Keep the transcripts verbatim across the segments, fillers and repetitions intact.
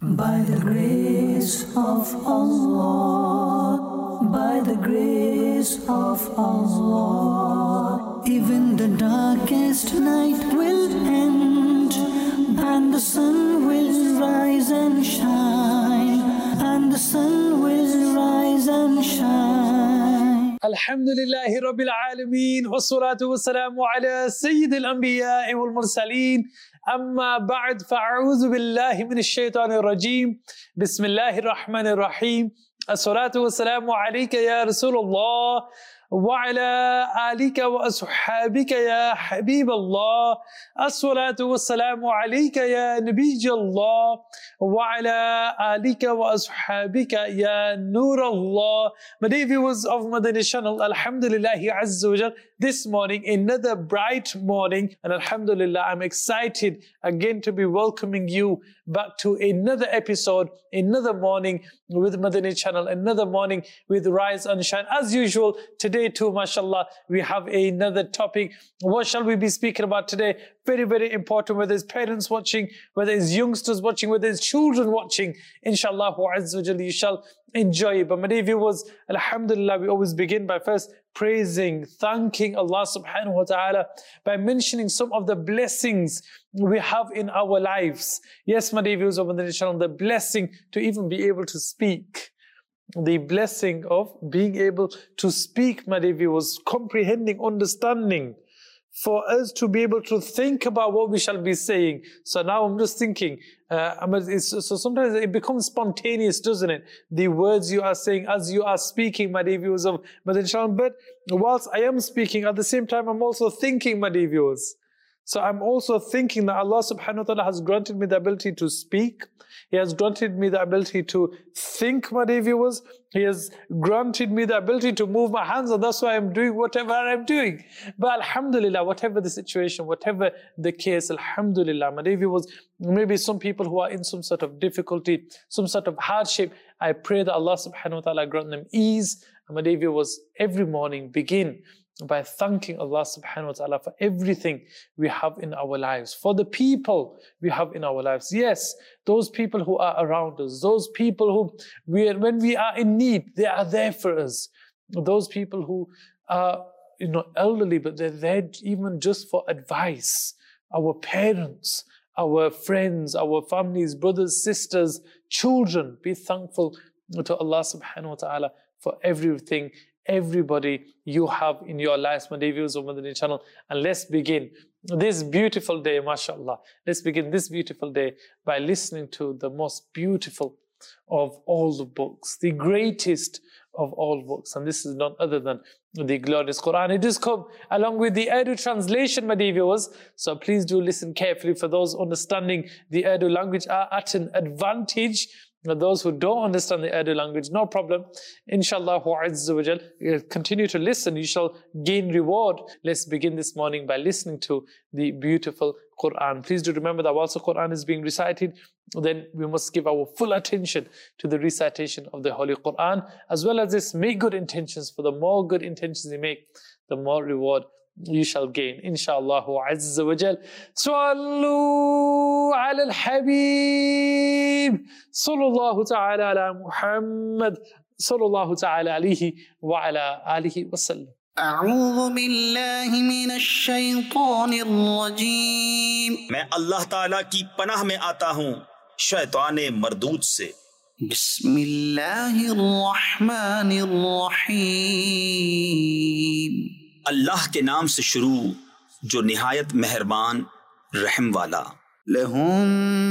By the grace of Allah, by the grace of Allah, even the darkest night will end, and the sun will rise and shine, and the sun will rise and shine. Alhamdulillahi Rabbil Alameen, wassalatu wassalamu ala Sayyidil Anbiya wal Mursaleen. أما بعد فأعوذ بالله من الشيطان الرجيم بسم الله الرحمن الرحيم الصلاة والسلام عليك يا رسول الله وعلى آلك وأصحابك يا حبيب الله الصلاة والسلام عليك يا نبي الله وعلى آلك وأصحابك يا نور الله. My dear viewers of Madani channel, Alhamdulillah Azza wa Jal, this morning another bright morning, and Alhamdulillah I'm excited again to be welcoming you back to another episode, another morning with Madani channel, another morning with Rise and Shine. As usual, today too, mashallah, we have another topic. What shall we be speaking about today? Very, very important, whether it's parents watching, whether it's youngsters watching, whether it's children watching. Inshallah, Azza wa Jal, you shall enjoy it. But my dear viewers, Alhamdulillah, we always begin by first praising, thanking Allah subhanahu wa ta'ala, by mentioning some of the blessings we have in our lives. Yes, my dear viewers of the channel, the blessing to even be able to speak. The blessing of being able to speak, my dear viewers, comprehending, understanding, for us to be able to think about what we shall be saying. So now I'm just thinking, uh, I mean, it's, so sometimes it becomes spontaneous, doesn't it? The words you are saying as you are speaking, my dear viewers of Madani channel. But whilst I am speaking, at the same time, I'm also thinking, my dear viewers. So I'm also thinking that Allah subhanahu wa ta'ala has granted me the ability to speak. He has granted me the ability to think, my dear viewers. He has granted me the ability to move my hands, and that's why I'm doing whatever I'm doing. But Alhamdulillah, whatever the situation, whatever the case, Alhamdulillah, my dear viewers, maybe some people who are in some sort of difficulty, some sort of hardship, I pray that Allah subhanahu wa ta'ala grant them ease. And my dear viewers, every morning begin by thanking Allah subhanahu wa ta'ala for everything we have in our lives, for the people we have in our lives. Yes, those people who are around us, those people who, we are, when we are in need, they are there for us. Those people who are, you know, elderly, but they're there even just for advice. Our parents, our friends, our families, brothers, sisters, children, be thankful to Allah subhanahu wa ta'ala for everything, everybody you have in your lives, my dear viewers of Madani channel. And let's begin this beautiful day, mashallah. Let's begin this beautiful day by listening to the most beautiful of all the books, the greatest of all books. And this is none other than the glorious Quran. It does come along with the Urdu translation, my dear viewers. So please do listen carefully. For those understanding the Urdu language are at an advantage. Those who don't understand the Urdu language, no problem. Inshallah Azza wa Jal, continue to listen. You shall gain reward. Let's begin this morning by listening to the beautiful Quran. Please do remember that whilst the Quran is being recited, then we must give our full attention to the recitation of the Holy Quran. As well as this, make good intentions. For the more good intentions you make, the more reward you shall gain. Inshallah Azza wa Jal. Sallu ala al-Habib. Sallallahu ta'ala ala Muhammad. Sallallahu ta'ala alayhi wa ala alihi wa sallam. أعوذ بالله من الشيطان الرجيم. मैं अल्लाह ताला की पनाह में आता हूँ शैतान मरदूद से. बिस्मिल्लाहिर्रहमानिर्रहीम. अल्लाह के नाम से शुरू जो निहायत मेहरबान रहम वाला. लहुम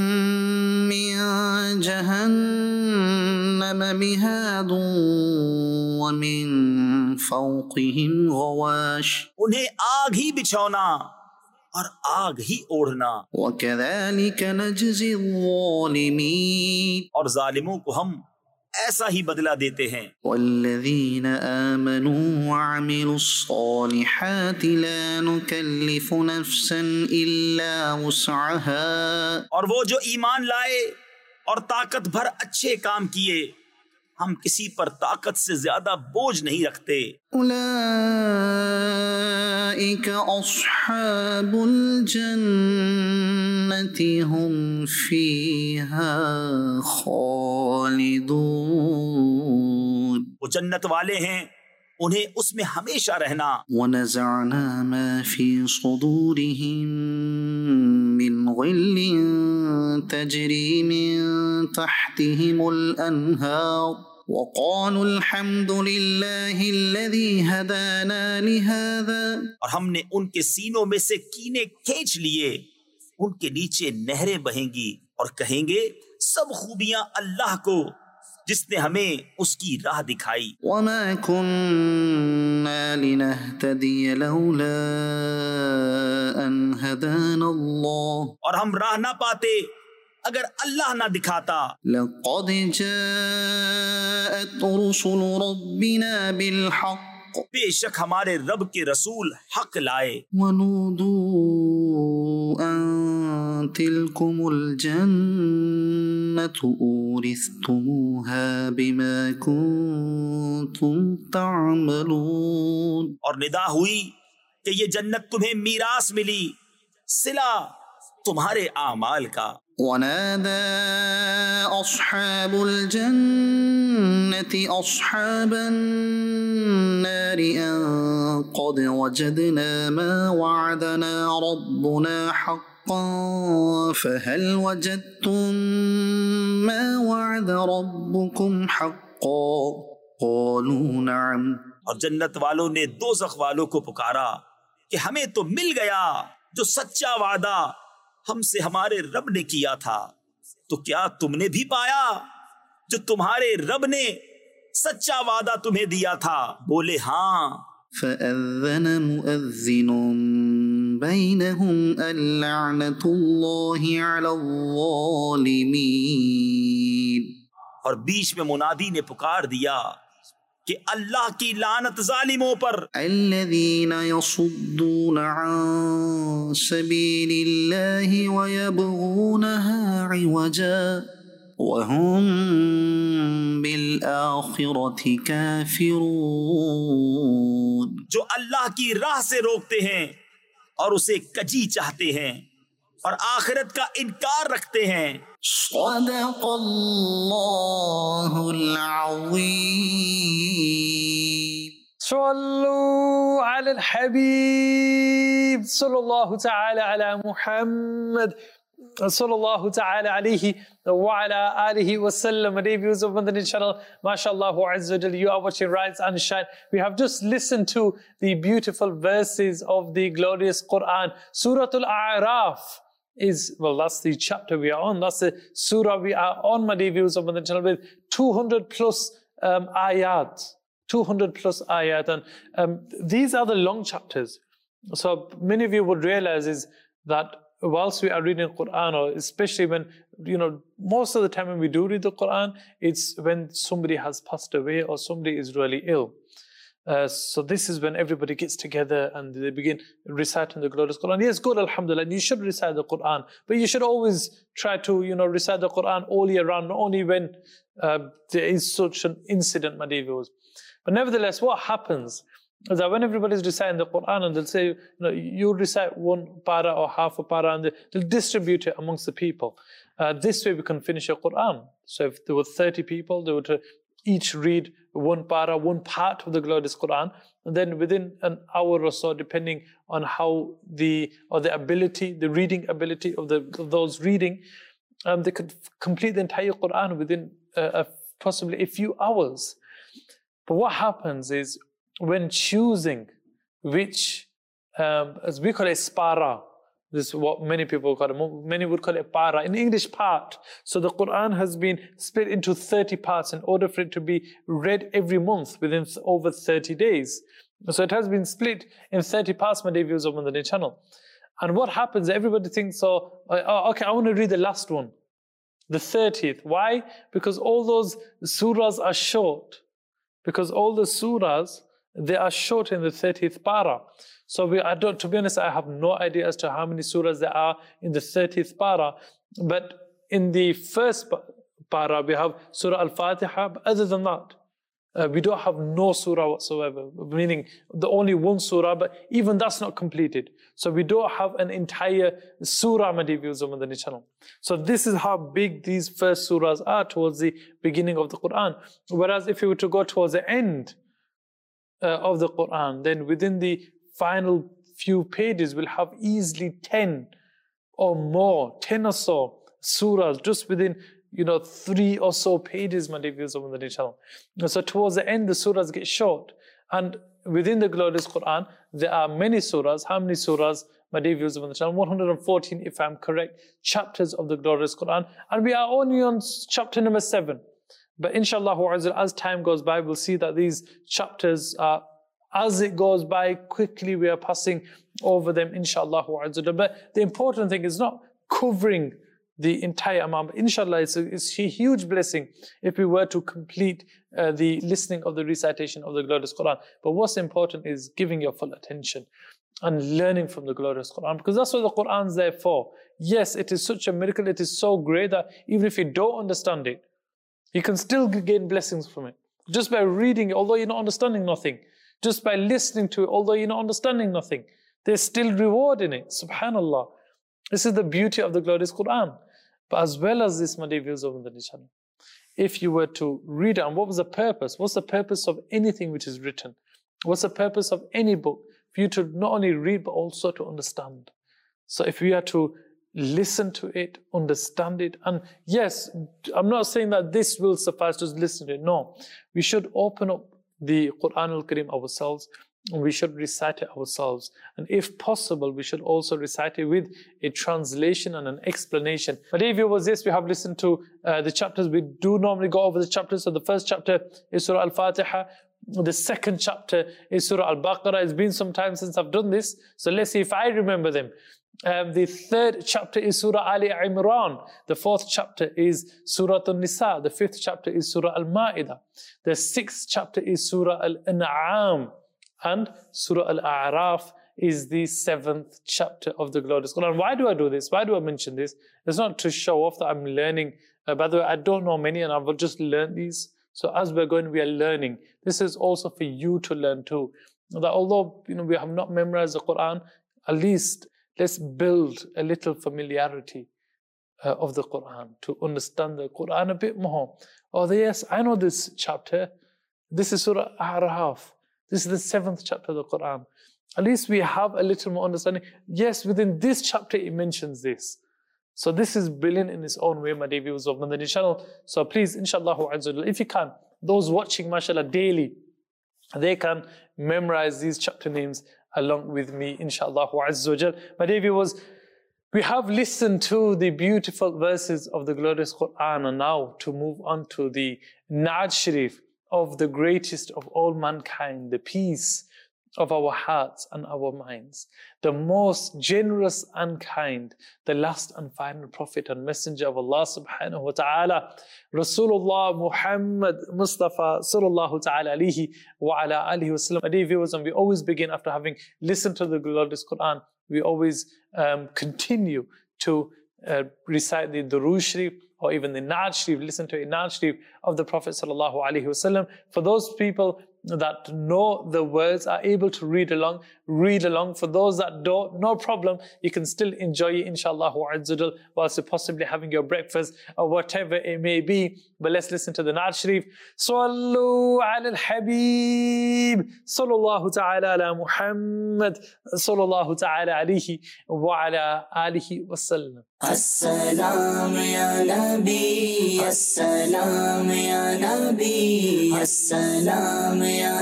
मिन जहन्नम मिहादुन व मिन फौक़िहिम गवाश. उन्हें आग ही बिछौना और आग ही ओढ़ना. व कज़ालिक नजज़ि ज़ालिमीन. और जालिमों को हम ऐसा ही बदला देते हैं. वल्लज़ीना आमनू व अमिलुस्सालिहाति ला नुकल्लिफु नफ्सन इल्ला वुस्अहा. और वो जो ईमान लाए और ताकत भर अच्छे काम किए, ہم کسی پر طاقت سے زیادہ بوجھ نہیں رکھتے. اولئک اصحاب الجنۃ هم فیہا خالدون. وہ جنت والے ہیں، انہیں اس میں ہمیشہ رہنا. وَنَزَعْنَا مَا فِي صُدُورِهِم مِّن غِلٍّ تَجْرِي مِن تَحْتِهِمُ الْأَنْهَارُ وَقَالُوا الْحَمْدُ لِلَّهِ الَّذِي هَدَانَا لِهَذَا. اور ہم نے ان کے سینوں میں سے کینے کھینچ لیے، ان کے نیچے نہریں بہیں گی اور کہیں گے سب خوبیاں اللہ کو جس نے ہمیں اس کی راہ دکھائی. وَمَا كُنَّا لِنَهْتَدِيَ لَوْلَا أَنْ هَدَانَا اللَّهُ. اور ہم راہ نہ پاتے اگر اللہ نہ دکھاتا. لَقَدْ جَاءَتْ رُسُلُ رَبِّنَا بِالْحَقِّ. بے شک ہمارے رب کے رسول حق لائے. وَنُودُوا أَن تِلْكُمُ الْجَنَّةُ أُورِثْتُمُوهَا بِمَا كُنتُمْ تَعْمَلُونَ. اور ندا ہوئی کہ یہ جنت تمہیں میراث ملی صلہ تمہارے اعمال کا. وَنَادَى أَصْحَابُ الْجَنَّةِ أَصْحَابَ النَّارِ أَن قَدْ وَجَدْنَا مَا وَعَدَنَا رَبُّنَا حَقًّا فَهَلْ وَجَدتُّم مَّا وَعَدَ رَبُّكُمْ حَقًّا قَالُوا نَعَمْ. اور جنت والوں نے دوزخ والوں کو پکارا کہ ہمیں تو مل گیا جو سچا وعدہ ہم سے ہمارے رب نے کیا تھا، تو کیا تم نے بھی پایا جو تمہارے رب نے سچا وعدہ تمہیں دیا تھا؟ بولے ہاں. فَأَذَّنَ مُؤَذِّنٌ بَيْنَهُمْ اللَّعْنَةُ اللَّهِ عَلَى الظَّالِمِينَ. اور بیچ میں منادی نے پکار دیا کہ اللہ کی لعنت ظالموں پر. الذين يصدون عن سبيل الله ويبغونها عوجا وهم بالآخرة كافرون. جو اللہ کی راہ سے روکتے ہیں اور اسے کجی چاہتے ہیں اور آخرت کا انکار رکھتے ہیں. صدق اللہ العظیم. صلوا على الحبيب صلى الله تعالى على محمد صلى الله تعالى عليه وعلى آله وسلم. Dear viewers of Madani channel, mashallah azza wa jalla, you are watching Rise and Shine. We have just listened to the beautiful verses of the glorious Quran. Surah Al-A'raf is, well, that's the chapter we are on. That's the surah we are on, my dear viewers of Madani channel, with two hundred plus um, ayat. two hundred plus ayat. And um, these are the long chapters. So many of you would realize is that whilst we are reading Quran, or especially when, you know, most of the time when we do read the Quran, it's when somebody has passed away or somebody is really ill. Uh, so this is when everybody gets together and they begin reciting the glorious Quran. Yes, good, alhamdulillah, and you should recite the Quran, but you should always try to, you know, recite the Quran all year round, not only when uh, there is such an incident, my dear viewers. But nevertheless, what happens is that when everybody's reciting the Quran and they'll say, you know, you recite one para or half a para, and they'll distribute it amongst the people. Uh, this way we can finish a Quran. So if there were thirty people, they would each read one para, one part of the glorious Quran, and then within an hour or so, depending on how the, or the ability, the reading ability of, the, of those reading, um, they could complete the entire Quran within uh, a, possibly a few hours. But what happens is, when choosing which, um, as we call it spara, this is what many people call it, many would call it para, in English part. So the Quran has been split into thirty parts in order for it to be read every month within over thirty days. So it has been split in thirty parts, my dear viewers of Madani channel. And what happens, everybody thinks, so, oh, okay, I want to read the last one, the thirtieth. Why? Because all those surahs are short. Because all the surahs, they are short in the thirtieth para. So we, I don't, to be honest, I have no idea as to how many surahs there are in the thirtieth para. But in the first para, we have Surah Al-Fatiha, but other than that, uh, we don't have no surah whatsoever, meaning the only one surah, but even that's not completed. So we don't have an entire surah, my dear viewers of Madani channel. So this is how big these first surahs are towards the beginning of the Quran. Whereas if you were to go towards the end uh, of the Quran, then within the final few pages, we'll have easily ten or more, ten or so surahs just within, you know, three or so pages, my dear viewers of the channel. So towards the end, the surahs get short. And within the glorious Quran, there are many surahs. How many surahs, my dear viewers of the channel? one hundred fourteen, if I'm correct, chapters of the glorious Quran. And we are only on chapter number seven. But inshallah, as time goes by, we'll see that these chapters are, as it goes by, quickly we are passing over them, inshallah. But the important thing is not covering the entire amount. Inshallah, it's a, it's a huge blessing if we were to complete uh, the listening of the recitation of the glorious Quran. But what's important is giving your full attention and learning from the glorious Quran, because that's what the Quran's there for. Yes, it is such a miracle. It is so great that even if you don't understand it, you can still gain blessings from it. Just by reading it, although you're not understanding nothing. Just by listening to it, although you're not understanding nothing. There's still reward in it. Subhanallah. This is the beauty of the glorious Quran. But as well as this, my dear viewers of the channel, if you were to read it, and what was the purpose? What's the purpose of anything which is written? What's the purpose of any book? For you to not only read, but also to understand. So if we are to listen to it, understand it, and yes, I'm not saying that this will suffice, just listen to it. No, we should open up the Quran al-Karim ourselves, and we should recite it ourselves. And if possible, we should also recite it with a translation and an explanation. But if it was this, we have listened to uh, the chapters. We do normally go over the chapters. So the first chapter is Surah Al-Fatiha. The second chapter is Surah Al-Baqarah. It's been some time since I've done this, so let's see if I remember them. Um, the third chapter is Surah Ali Imran. The fourth chapter is Surah An-Nisa. The fifth chapter is Surah Al-Ma'idah. The sixth chapter is Surah Al-An'am. And Surah Al-A'raf is the seventh chapter of the glorious Quran. Why do I do this? Why do I mention this? It's not to show off that I'm learning. Uh, by the way, I don't know many and I've just learned these. So as we're going, we are learning. This is also for you to learn too. That although, you know, we have not memorized the Quran, at least let's build a little familiarity uh, of the Quran, to understand the Quran a bit more. Oh, yes, I know this chapter. This is Surah Al-A'raf. This is the seventh chapter of the Quran. At least we have a little more understanding. Yes, within this chapter it mentions this. So this is brilliant in its own way, my dear viewers of Madani channel. So please, inshallah, if you can, those watching, mashallah, daily, they can memorize these chapter names along with me, inshallah. My dear viewers, we have listened to the beautiful verses of the glorious Quran, and now to move on to the Na'at Sharif of the greatest of all mankind, the peace of our hearts and our minds, the most generous and kind, the last and final prophet and messenger of Allah subhanahu wa ta'ala, Rasulullah Muhammad Mustafa sallallahu ta'ala alihi wa ala alihi wa sallam. Dear viewers, and we always begin after having listened to the glorious Quran, we always um, continue to uh, recite the Durood Sharif, or even the Na'at Sharif, listen to a Na'at Sharif of the Prophet sallallahu alaihi wasallam. For those people that know the words, are able to read along, read along. For those that don't, no problem. You can still enjoy it, inshallah, whilst you're possibly having your breakfast or whatever it may be. But let's listen to the Na'at Sharif. Sallu ala al-Habib, sallallahu ta'ala ala Muhammad, sallallahu ta'ala alayhi wa ala alihi wa sallam. As-salam ya Nabi, as-salam ya Nabi, as-salam ya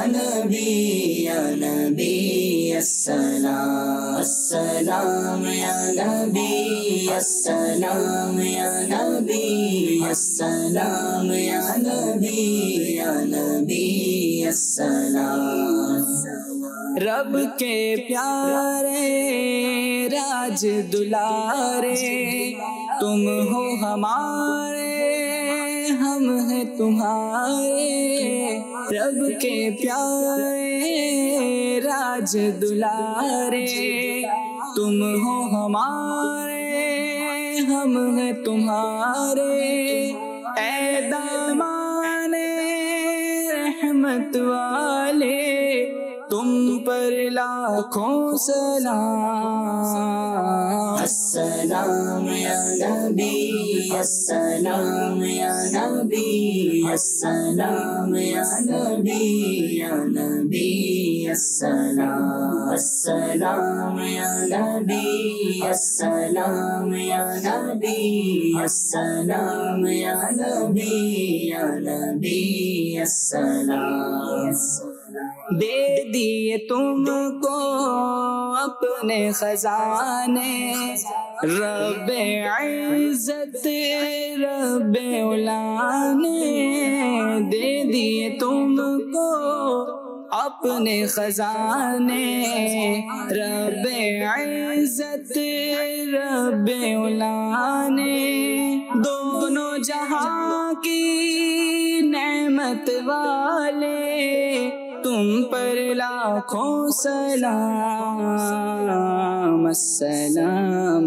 Nabi, ya Nabi, as-salam, as-salam ya Nabi, as-salam ya Nabi, as-salam ya Nabi, ya Nabi, as-salam. रब के प्यारे राज दुलारे, तुम हो हमारे, हम हैं तुम्हारे। रब के प्यारे राज दुलारे, तुम हो हमारे, हम हैं तुम्हारे। اے دامان رحمت والے تم پر لاکھوں سلام. السلام یا نبی السلام یا نبی السلام یا نبی یا نبی السلام. السلام یا نبی السلام یا نبی السلام یا نبی یا نبی السلام. دے دیے تم کو اپنے خزانے رب عزت رب اولا نے. دے دیے تم کو اپنے خزانے رب عزت رب اولا نے. دونوں جہاں کی نعمت والے تم پر لاکھوں سلام. السلام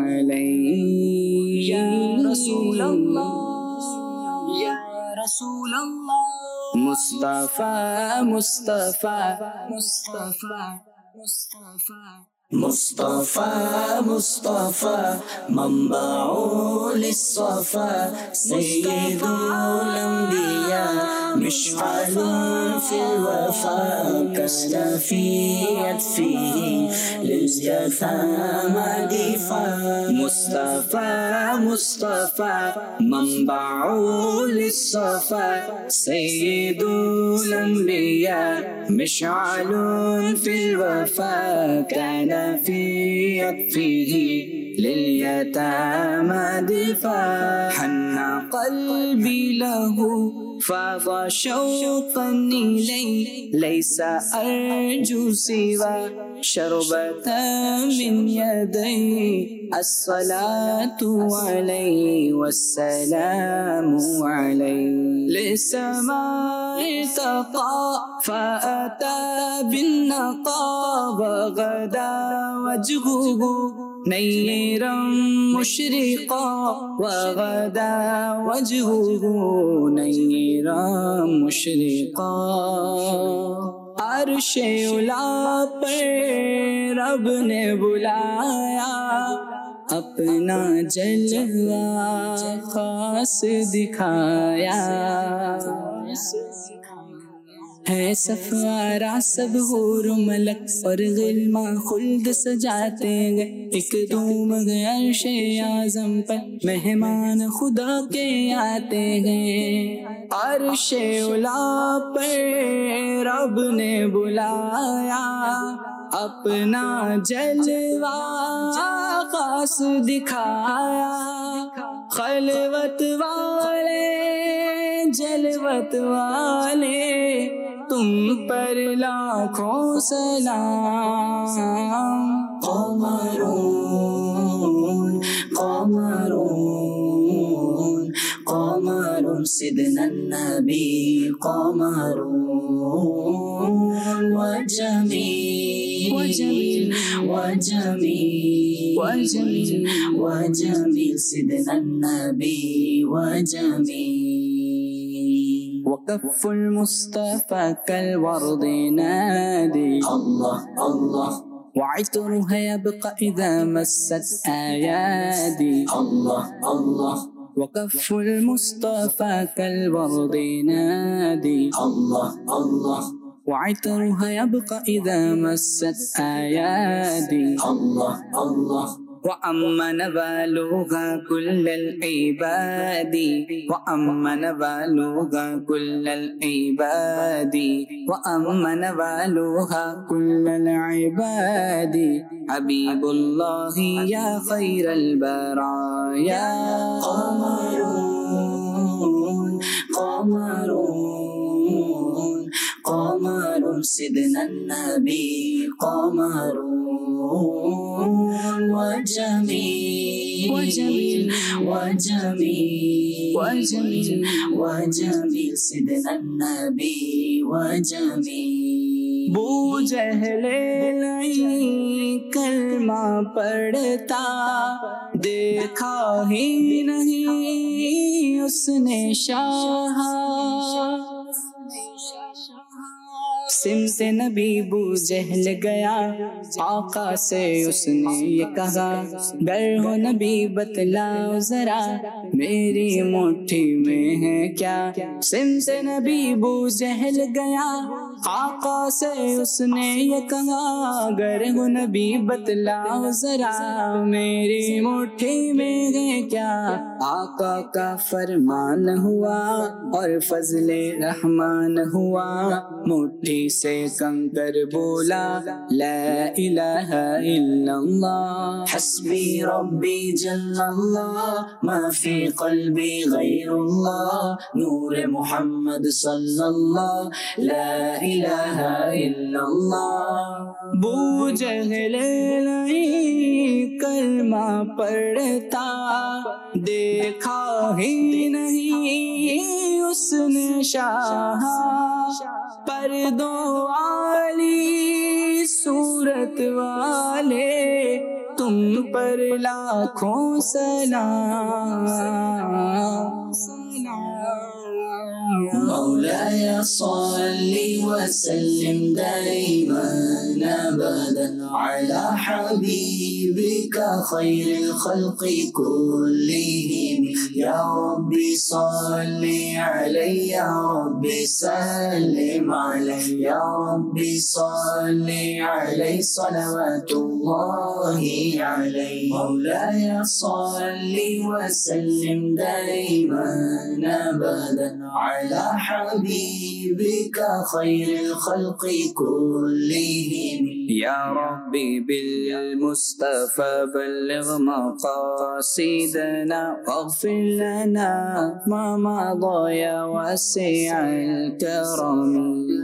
علیک یا رسول اللہ یا رسول اللہ. مصطفیٰ مصطفیٰ مصطفیٰ مصطفیٰ مصطفیٰ مصطفیٰ منبع للصفا سید الانبیاء مشعل فی الوفا کالشفیعۃ فیہ للجثامى دفاع. مصطفیٰ مصطفیٰ منبع للصفا سید الانبیاء مشعل فی الوفا كان في عطفه لليتامى دفاع. حن قلبي له فاض شوقا إليه ليس أرجو سوى شربة من يدي. الصلاة عليه والسلام عليه للسماء ارتقى فأتى بالنقى وغدا وجهه نيرا مشرقا وغدا وجهه نيرا مشرقا. عرش اولا پر رب نے بلایا اپنا جلوہ خاص دکھایا. ہے صفارہ سب حور و ملک اور غلماں خلد سجاتے گئے. ایک دوم گئے عرش اعظم پر مہمان خدا کے آتے گئے. عرش اولا پر رب نے بلایا اپنا جلوہ خاص دکھایا. خلوت والے جلوت والے تم پر لاکھوں سلام. قمرون قمرون قمر سيدنا النبي قمرون وجميل وجميل وجميل وجميل وجميل سيدنا النبي وجميل. وكف المصطفى كالورد نادي الله الله وعطرها يبقى إذا مست أيادي الله الله. وكف المصطفى كالورد نادي الله الله وعطرها يبقى إذا مست أيادي الله الله. وأما نبالغها كل العباد وأما نبالغها كل العباد وأما نبالغها كل العباد. حبيب الله يا خير البرايا. قمرون قمرون قمر سيدنا النبي قمرون وجميل وجميل وجميل وجميل وجميل سيدنا النبي وجميل. بو جہل نہیں کلمہ پڑھتا دیکھا ہی نہیں اس نے شاہا سمت نبی بو جہل گیا آقا سے اس نے یہ کہا گر ہو نبی بتلاؤ ذرا میری مٹھی میں ہے کیا سمت نبی بو جہل گیا آقا سے اس نے یہ کہا گر ہو نبی بتلاؤ ذرا میری مٹھی میں ہے کیا آقا کا فرمان ہوا اور فضل رحمان ہوا مٹھی سے کنکر بولا لا الہ الا اللہ حسبی ربی جل اللہ ما فی قلبی غیر اللہ نور محمد صلی اللہ لا الہ الا اللہ بو جہل نہیں کلمہ پڑھتا دیکھا ہی نہیں اس نے شاہ پردوں والی صورت والے تم پر لاکھوں سلام مولاي صل وسلم دائما ابدا على حبيبك خير الخلق كلهم يا ربي صل عليه يا ربي سلم عليه يا ربي صل عليه صلوات الله عليه مولاي صل وسلم دائما ابدا على حبيبك خير الخلق كلهم يا ربي بالمصطفى بلغ مقاصدنا واغفر لنا ما مضى يا واسع الكرم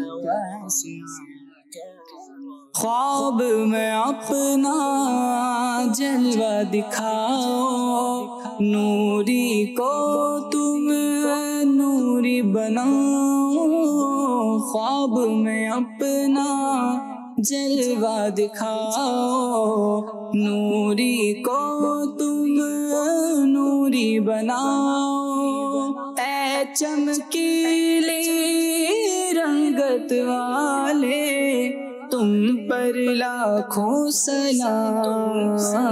خواب میں اپنا جلوہ دکھاؤ نوری کو تم نوری بناؤ خواب میں اپنا جلوہ دکھاؤ نوری کو تم نوری بناؤ اے چمکیلی رنگت والے تم پر لاکھوں سلام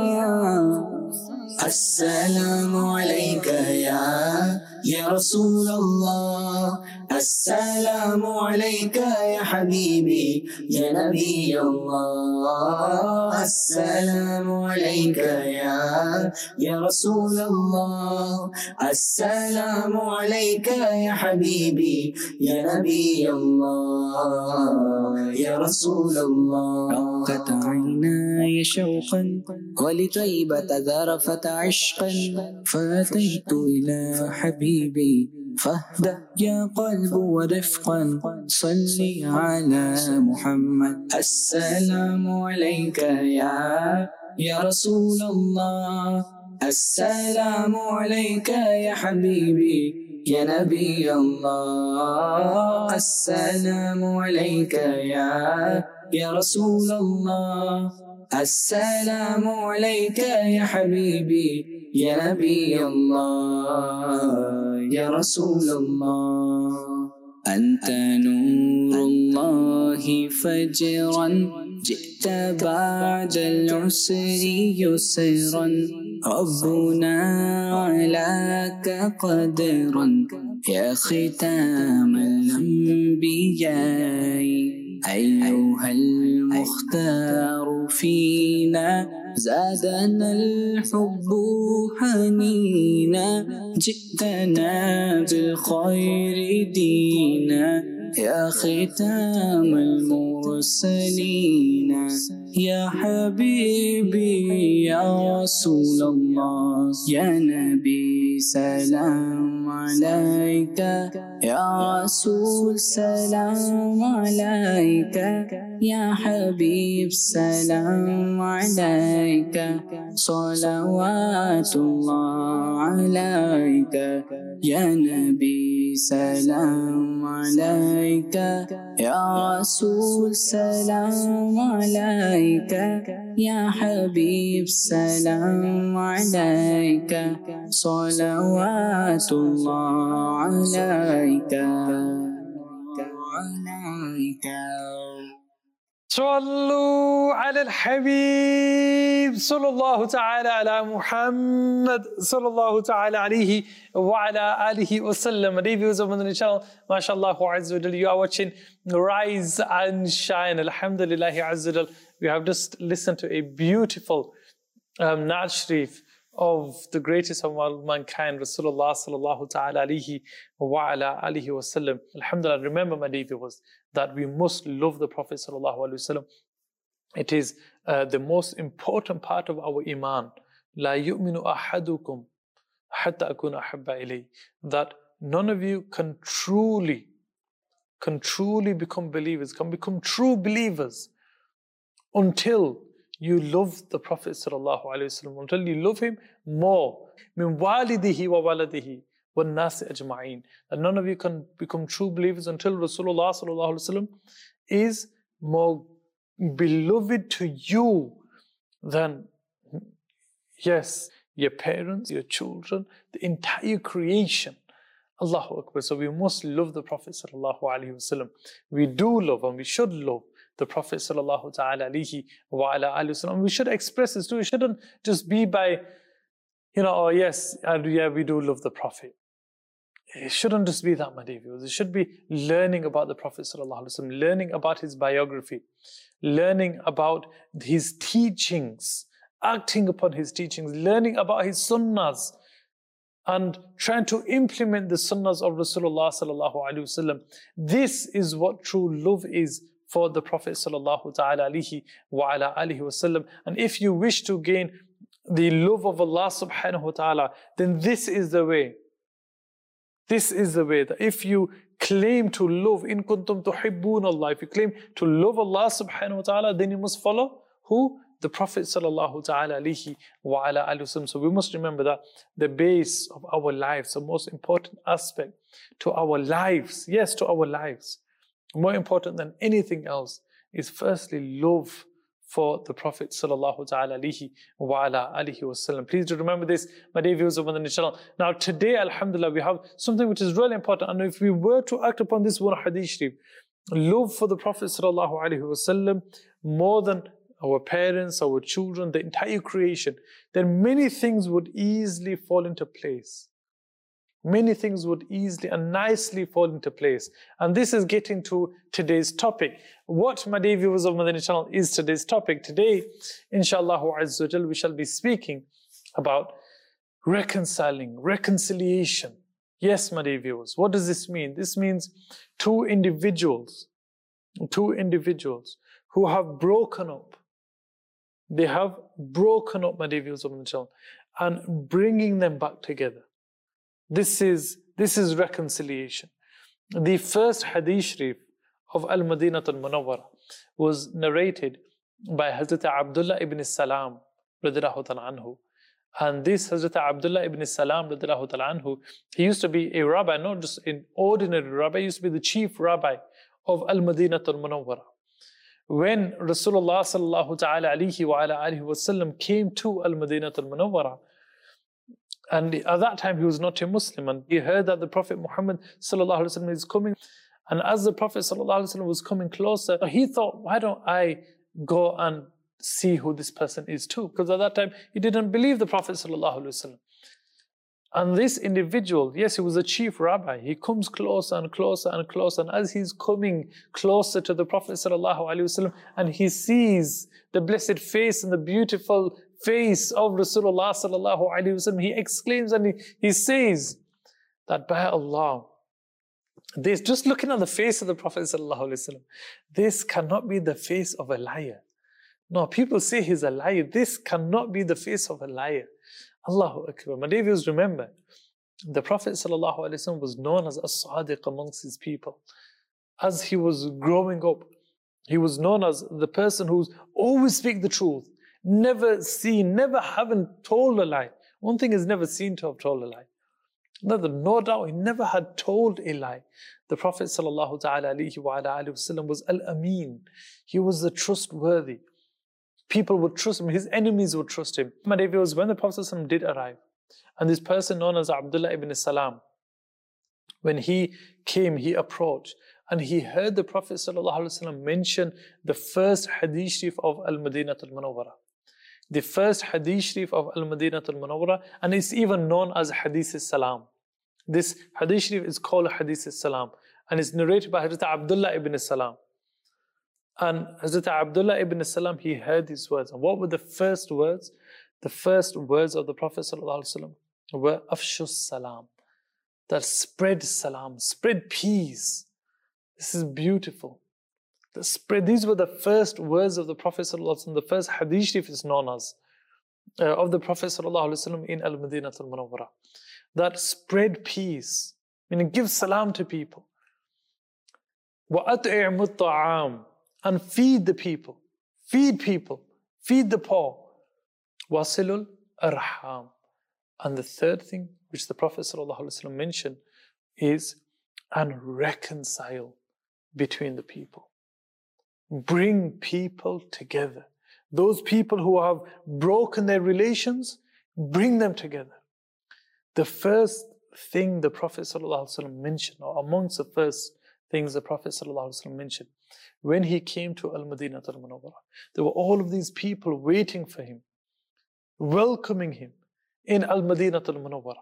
السلام علیکہ یا یا رسول اللہ السلام علیکہ یا حبیبی یا نبی اللہ السلام علیکہ یا یا رسول اللہ السلام علیکہ یا حبیبی یا نبی اللہ یا رسول اللہ رقت عینای شوقا ولطیبة ذرفت عشقا فأتيت إلى حبيبي فاهدأ يا قلب ورفقا صلي على محمد السلام عليك يا يا رسول الله السلام عليك يا حبيبي يا نبي الله السلام عليك يا يا رسول الله السلام عليك يا حبيبي يا نبي الله يا رسول الله أنت نور الله فجرا جئت بعد العسر يسرا ربنا علاك قدرا يا ختام الأنبياء أيها المختار فينا زادنا الحب حنينا جئتنا بالخير دينا يا ختام المرسلين يا حبيبي يا رسول الله يا نبي سلام عليك يا رسول سلام عليك يا حبيب سلام عليك صلوات الله عليك يا نبي سلام عليك يا رسول سلام عليك يا حبيب سلام عليك صلوات الله عليك عليك صلوا على الحبيب صلى الله تعالى على محمد صلى الله تعالى عليه وعلى آله وسلم. Dear viewers of the channel, mashallah azza wa jal, you are watching Rise and Shine. Alhamdulillah azza wa jal. We have just listened to a beautiful um, Naat Sharif of the greatest of all mankind, Rasulullah sallallahu ta'ala alihi wa ala alihi wa sallam. Alhamdulillah, remember, my dear viewers, that we must love the Prophet sallallahu alaihi wasallam. It is uh, the most important part of our iman. La yu'minu ahadukum hatta akuna ahabba ilayhi. That none of you can truly, can truly become believers, can become true believers until you love the Prophet sallallahu alaihi wasallam, until you love him more. Min walidihi wa waladihi wa nasi ajma'in. That none of you can become true believers until Rasulullah sallallahu alaihi wasallam is more beloved to you than, yes, your parents, your children, the entire creation. Allahu Akbar. So we must love the Prophet sallallahu alaihi wasallam. We do love and we should love the Prophet sallallahu ta'ala alihi wa ala alihi wasallam. We should express this too. It shouldn't just be by, you know, oh yes, uh, yeah, we do love the Prophet. It shouldn't just be that, my dear viewers. It should be learning about the Prophet sallallahu alaihi wasallam, learning about his biography, learning about his teachings, acting upon his teachings, learning about his sunnahs, and trying to implement the sunnahs of Rasulullah sallallahu alaihi wasallam. This is what true love is for the Prophet sallallahu ta'ala alihi wa ala alihi wasallam. And if you wish to gain the love of Allah subhanahu wa ta'ala, then this is the way. This is the way that if you claim to love, in kuntum tuhibbun Allah, if you claim to love Allah subhanahu wa ta'ala, then you must follow who? The Prophet sallallahu ta'ala alihi wa ala alihi wasallam. So we must remember that the base of our lives, the most important aspect to our lives, yes, to our lives, more important than anything else, is firstly love for the Prophet sallallahu ta'ala alihi wa ala alihi wasallam. Please do remember this, my dear viewers of the channel. Now today, alhamdulillah, we have something which is really important, and if we were to act upon this one hadith sharif, love for the Prophet sallallahu alaihi wasallam more than our parents, our children, the entire creation, then many things would easily fall into place. Many things would easily and nicely fall into place. And this is getting to today's topic. What, my dear viewers of Madani channel, is today's topic? Today, inshallah azza wa jal, we shall be speaking about reconciling, reconciliation. Yes, my dear viewers, what does this mean? This means two individuals, two individuals who have broken up. They have broken up, my dear viewers of Madani channel, and bringing them back together. This is, this is reconciliation. The first hadith sharif of Al-Madinah Al-Munawwara was narrated by Hazrat Abdullah ibn Salam radiyallahu ta'ala anhu. And this Hazrat Abdullah ibn Salam radiyallahu ta'ala anhu, he used to be a rabbi, not just an ordinary rabbi, he used to be the chief rabbi of Al-Madinah Al-Munawwara. When Rasulullah sallallahu ta'ala alihi wa ala alihi wasallam came to Al-Madinah Al-Munawwara, and at that time he was not a Muslim, and he heard that the Prophet Muhammad sallallahu alaihi wasallam is coming. And as the Prophet sallallahu alaihi wasallam was coming closer, he thought, why don't I go and see who this person is too? Because at that time he didn't believe the Prophet sallallahu alaihi wasallam. And this individual, yes, he was a chief rabbi. He comes closer and closer and closer. And as he's coming closer to the Prophet sallallahu alaihi wasallam, and he sees the blessed face and the beautiful face of Rasulullah sallallahu alaihi wasallam, he exclaims and he, he says that, by Allah, this, just looking at the face of the Prophet sallallahu alaihi wasallam, this cannot be the face of a liar. No, people say he's a liar. This cannot be the face of a liar. Allahu Akbar. My dear viewers, remember, the Prophet sallallahu alaihi wasallam was known as a Sadiq amongst his people. As he was growing up, He was known as the person who's always speak the truth, never seen, never haven't told a lie. One thing is never seen to have told a lie. Another, no doubt, he never had told a lie. The Prophet sallallahu ta'ala alayhi wa alayhi wasallam was al-Amin. He was the trustworthy. People would trust him. His enemies would trust him. But it was when the Prophet sallallahu alayhi wa sallam did arrive, and this person known as Abdullah ibn Salam, when he came, he approached, and he heard the Prophet sallallahu alayhi wa sallam mention the first hadith sharif of Al-Madinah al-Munawwara. The first hadith sharif of Al-Madinah al-Munawwara, and it's even known as Hadith al-Salam. This hadith sharif is called Hadith al-Salam, and it's narrated by Hazrat Abdullah ibn Salam. And Hazrat Abdullah ibn Salam, he heard these words. And what were the first words? The first words of the Prophet sallallahu alaihi wasallam were Afshus Salam, that spread salam, spread peace. This is beautiful. The spread, these were the first words of the Prophet sallallahu alaihi wasallam. The first hadith sharif is known as uh, of the Prophet sallallahu alaihi wasallam in Al-Madinah al-Munawwara. That spread peace, meaning give salam to people. وَأَطْعِمُ الطَّعَامِ, and feed the people, feed people, feed the poor. وَصِلُ الْأَرْحَامِ, and the third thing which the Prophet ﷺ mentioned is, and reconcile between the people. Bring people together. Those people who have broken their relations, bring them together. The first thing the Prophet ﷺ mentioned, or amongst the first things the Prophet ﷺ mentioned, when he came to Al-Madinah al-Munawwara, there were all of these people waiting for him, welcoming him in Al-Madinah al-Munawwara.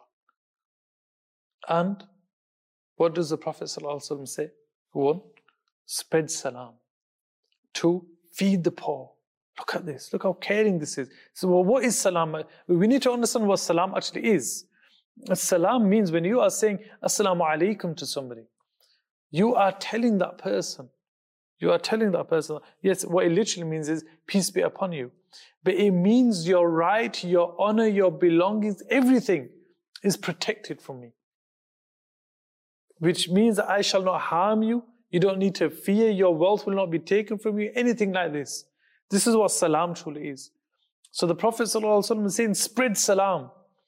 And what does the Prophet ﷺ say? One, spread salam. Two, feed the poor. Look at this. Look how caring this is. So, well, what is salam? We need to understand what salam actually is. Salam means when you are saying Assalamu alaikum to somebody, you are telling that person, you are telling that person, yes, what it literally means is peace be upon you. But it means your right, your honor, your belongings, everything is protected from me. Which means that I shall not harm you. You don't need to fear. Your wealth will not be taken from you. Anything like this. This is what salam truly is. So the Prophet ﷺ is saying, spread salam.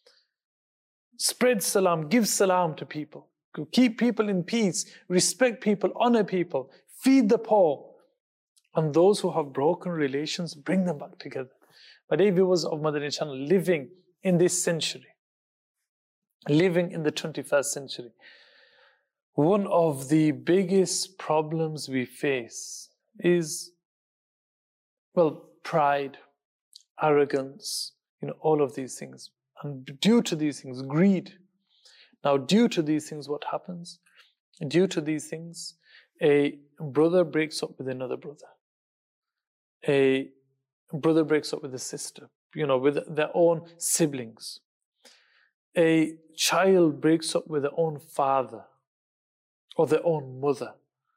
Spread salam. Give salam to people. Keep people in peace. Respect people. Honor people. Feed the poor. And those who have broken relations, bring them back together. But if viewers of Madani Channel, living in this century, living in the twenty-first century, one of the biggest problems we face is, well, pride, arrogance, you know, all of these things. And due to these things, greed. Now, due to these things, what happens? Due to these things, a brother breaks up with another brother. A brother breaks up with a sister, you know, with their own siblings. A child breaks up with their own father or their own mother.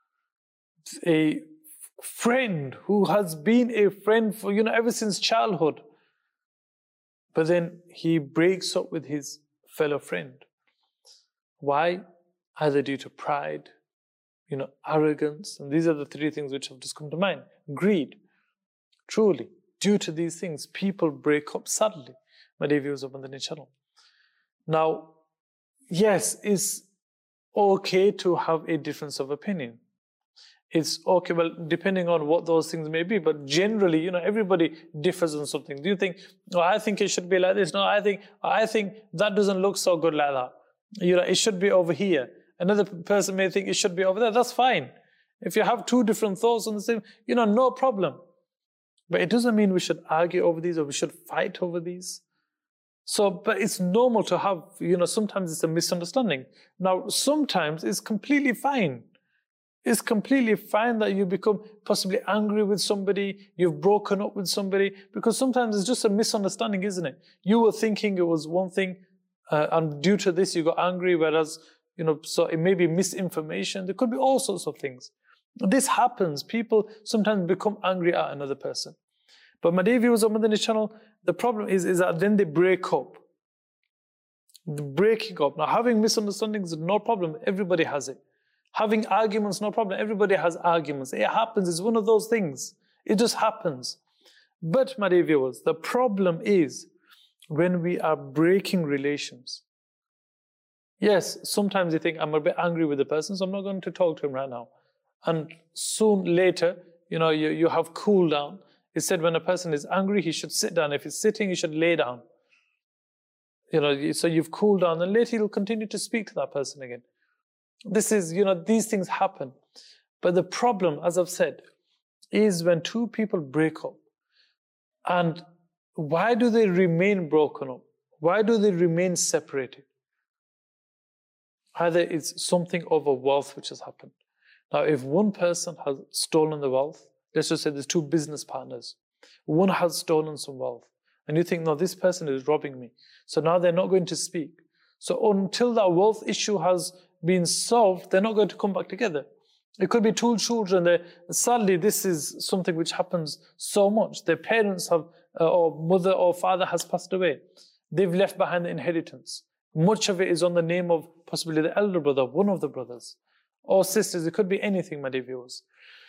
A friend who has been a friend for, you know, ever since childhood, but then he breaks up with his fellow friend. Why? Either due to pride, you know, arrogance, and these are the three things which have just come to mind. Greed. Truly, due to these things, people break up sadly. My dear viewers of Madani Channel. Now, yes, it's okay to have a difference of opinion. It's okay, well, depending on what those things may be, but generally, you know, everybody differs on something. Do you think, oh, I think it should be like this? No, I think, I think that doesn't look so good like that. You know, it should be over here. Another person may think it should be over there. That's fine. If you have two different thoughts on the same, you know, no problem. But it doesn't mean we should argue over these or we should fight over these. So, but it's normal to have, you know, sometimes it's a misunderstanding. Now, sometimes it's completely fine. It's completely fine that you become possibly angry with somebody, you've broken up with somebody, because sometimes it's just a misunderstanding, isn't it? You were thinking it was one thing, uh, and due to this you got angry, whereas, you know, so it may be misinformation. There could be all sorts of things. This happens. People sometimes become angry at another person. But my dear viewers of Madani Channel, the problem is, is that then they break up. The breaking up. Now, having misunderstandings is no problem. Everybody has it. Having arguments, no problem. Everybody has arguments. It happens. It's one of those things. It just happens. But, my dear viewers, the problem is when we are breaking relations. Yes, sometimes you think, I'm a bit angry with the person, so I'm not going to talk to him right now. And soon later, you know, you, you have cooled down. It said when a person is angry, he should sit down. If he's sitting, he should lay down. You know, so you've cooled down, and later you'll continue to speak to that person again. This is, you know, these things happen. But the problem, as I've said, is when two people break up. And why do they remain broken up? Why do they remain separated? Either it's something over wealth which has happened. Now, if one person has stolen the wealth, let's just say there's two business partners. One has stolen some wealth. And you think, no, this person is robbing me. So now they're not going to speak. So until that wealth issue has been solved, they're not going to come back together. It could be two children. They, sadly, this is something which happens so much. Their parents have, uh, or mother or father has passed away. They've left behind the inheritance. Much of it is on the name of possibly the elder brother, one of the brothers, or sisters. It could be anything, my dear viewers.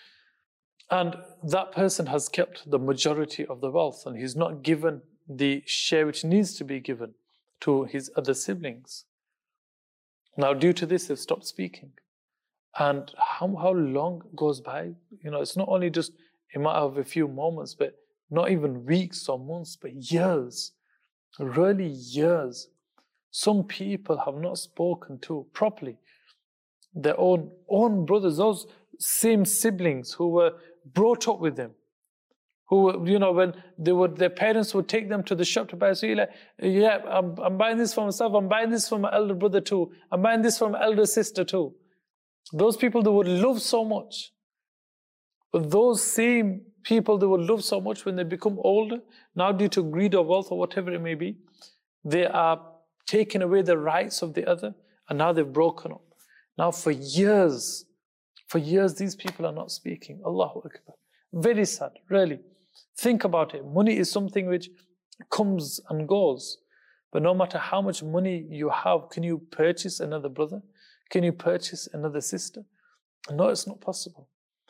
And that person has kept the majority of the wealth, and he's not given the share which needs to be given to his other siblings. Now, due to this, they've stopped speaking. And how, how long goes by? You know, it's not only just a matter of a few moments, but not even weeks or months, but years. Really years. Some people have not spoken to properly their own, own brothers, those same siblings who were brought up with them. Who, you know, when they would, their parents would take them to the shop to buy. So you're like, yeah, I'm, I'm buying this for myself. I'm buying this for my elder brother too. I'm buying this for my elder sister too. Those people they would love so much. But those same people they would love so much when they become older, now due to greed or wealth or whatever it may be, they are taking away the rights of the other, and now they've broken up. Now for years, for years, these people are not speaking. Allahu Akbar. Very sad, really. Think about it. Money is something which comes and goes. But no matter how much money you have, can you purchase another brother? Can you purchase another sister? No, it's not possible.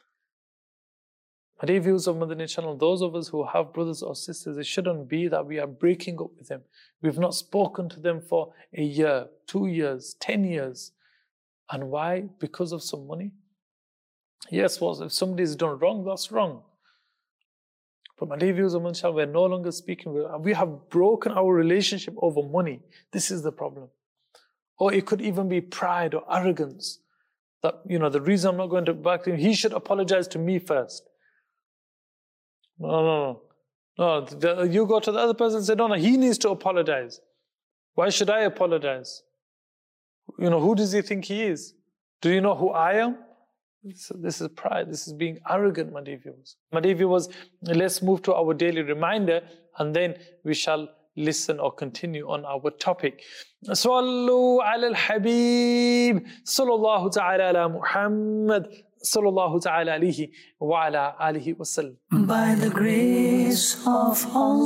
My dear viewers of Madani Channel, those of us who have brothers or sisters, it shouldn't be that we are breaking up with them. We've not spoken to them for a year, two years, ten years. And why? Because of some money? Yes, well, if somebody's done wrong, that's wrong. But my dear viewers of Madani Channel, we're no longer speaking. We have broken our relationship over money. This is the problem. Or it could even be pride or arrogance. That, you know, the reason I'm not going to back to him, he should apologize to me first. No, no, no. No, you go to the other person and say, no, no, he needs to apologize. Why should I apologize? You know, who does he think he is? Do you know who I am? So this is pride. This is being arrogant, my dear viewers. My dear viewers, let's move to our daily reminder, and then we shall listen or continue on our topic. Sallu ala al-Habib, sallallahu ta'ala ala Muhammad, sallallahu ta'ala alayhi wa ala alihi wa sallam. By the grace of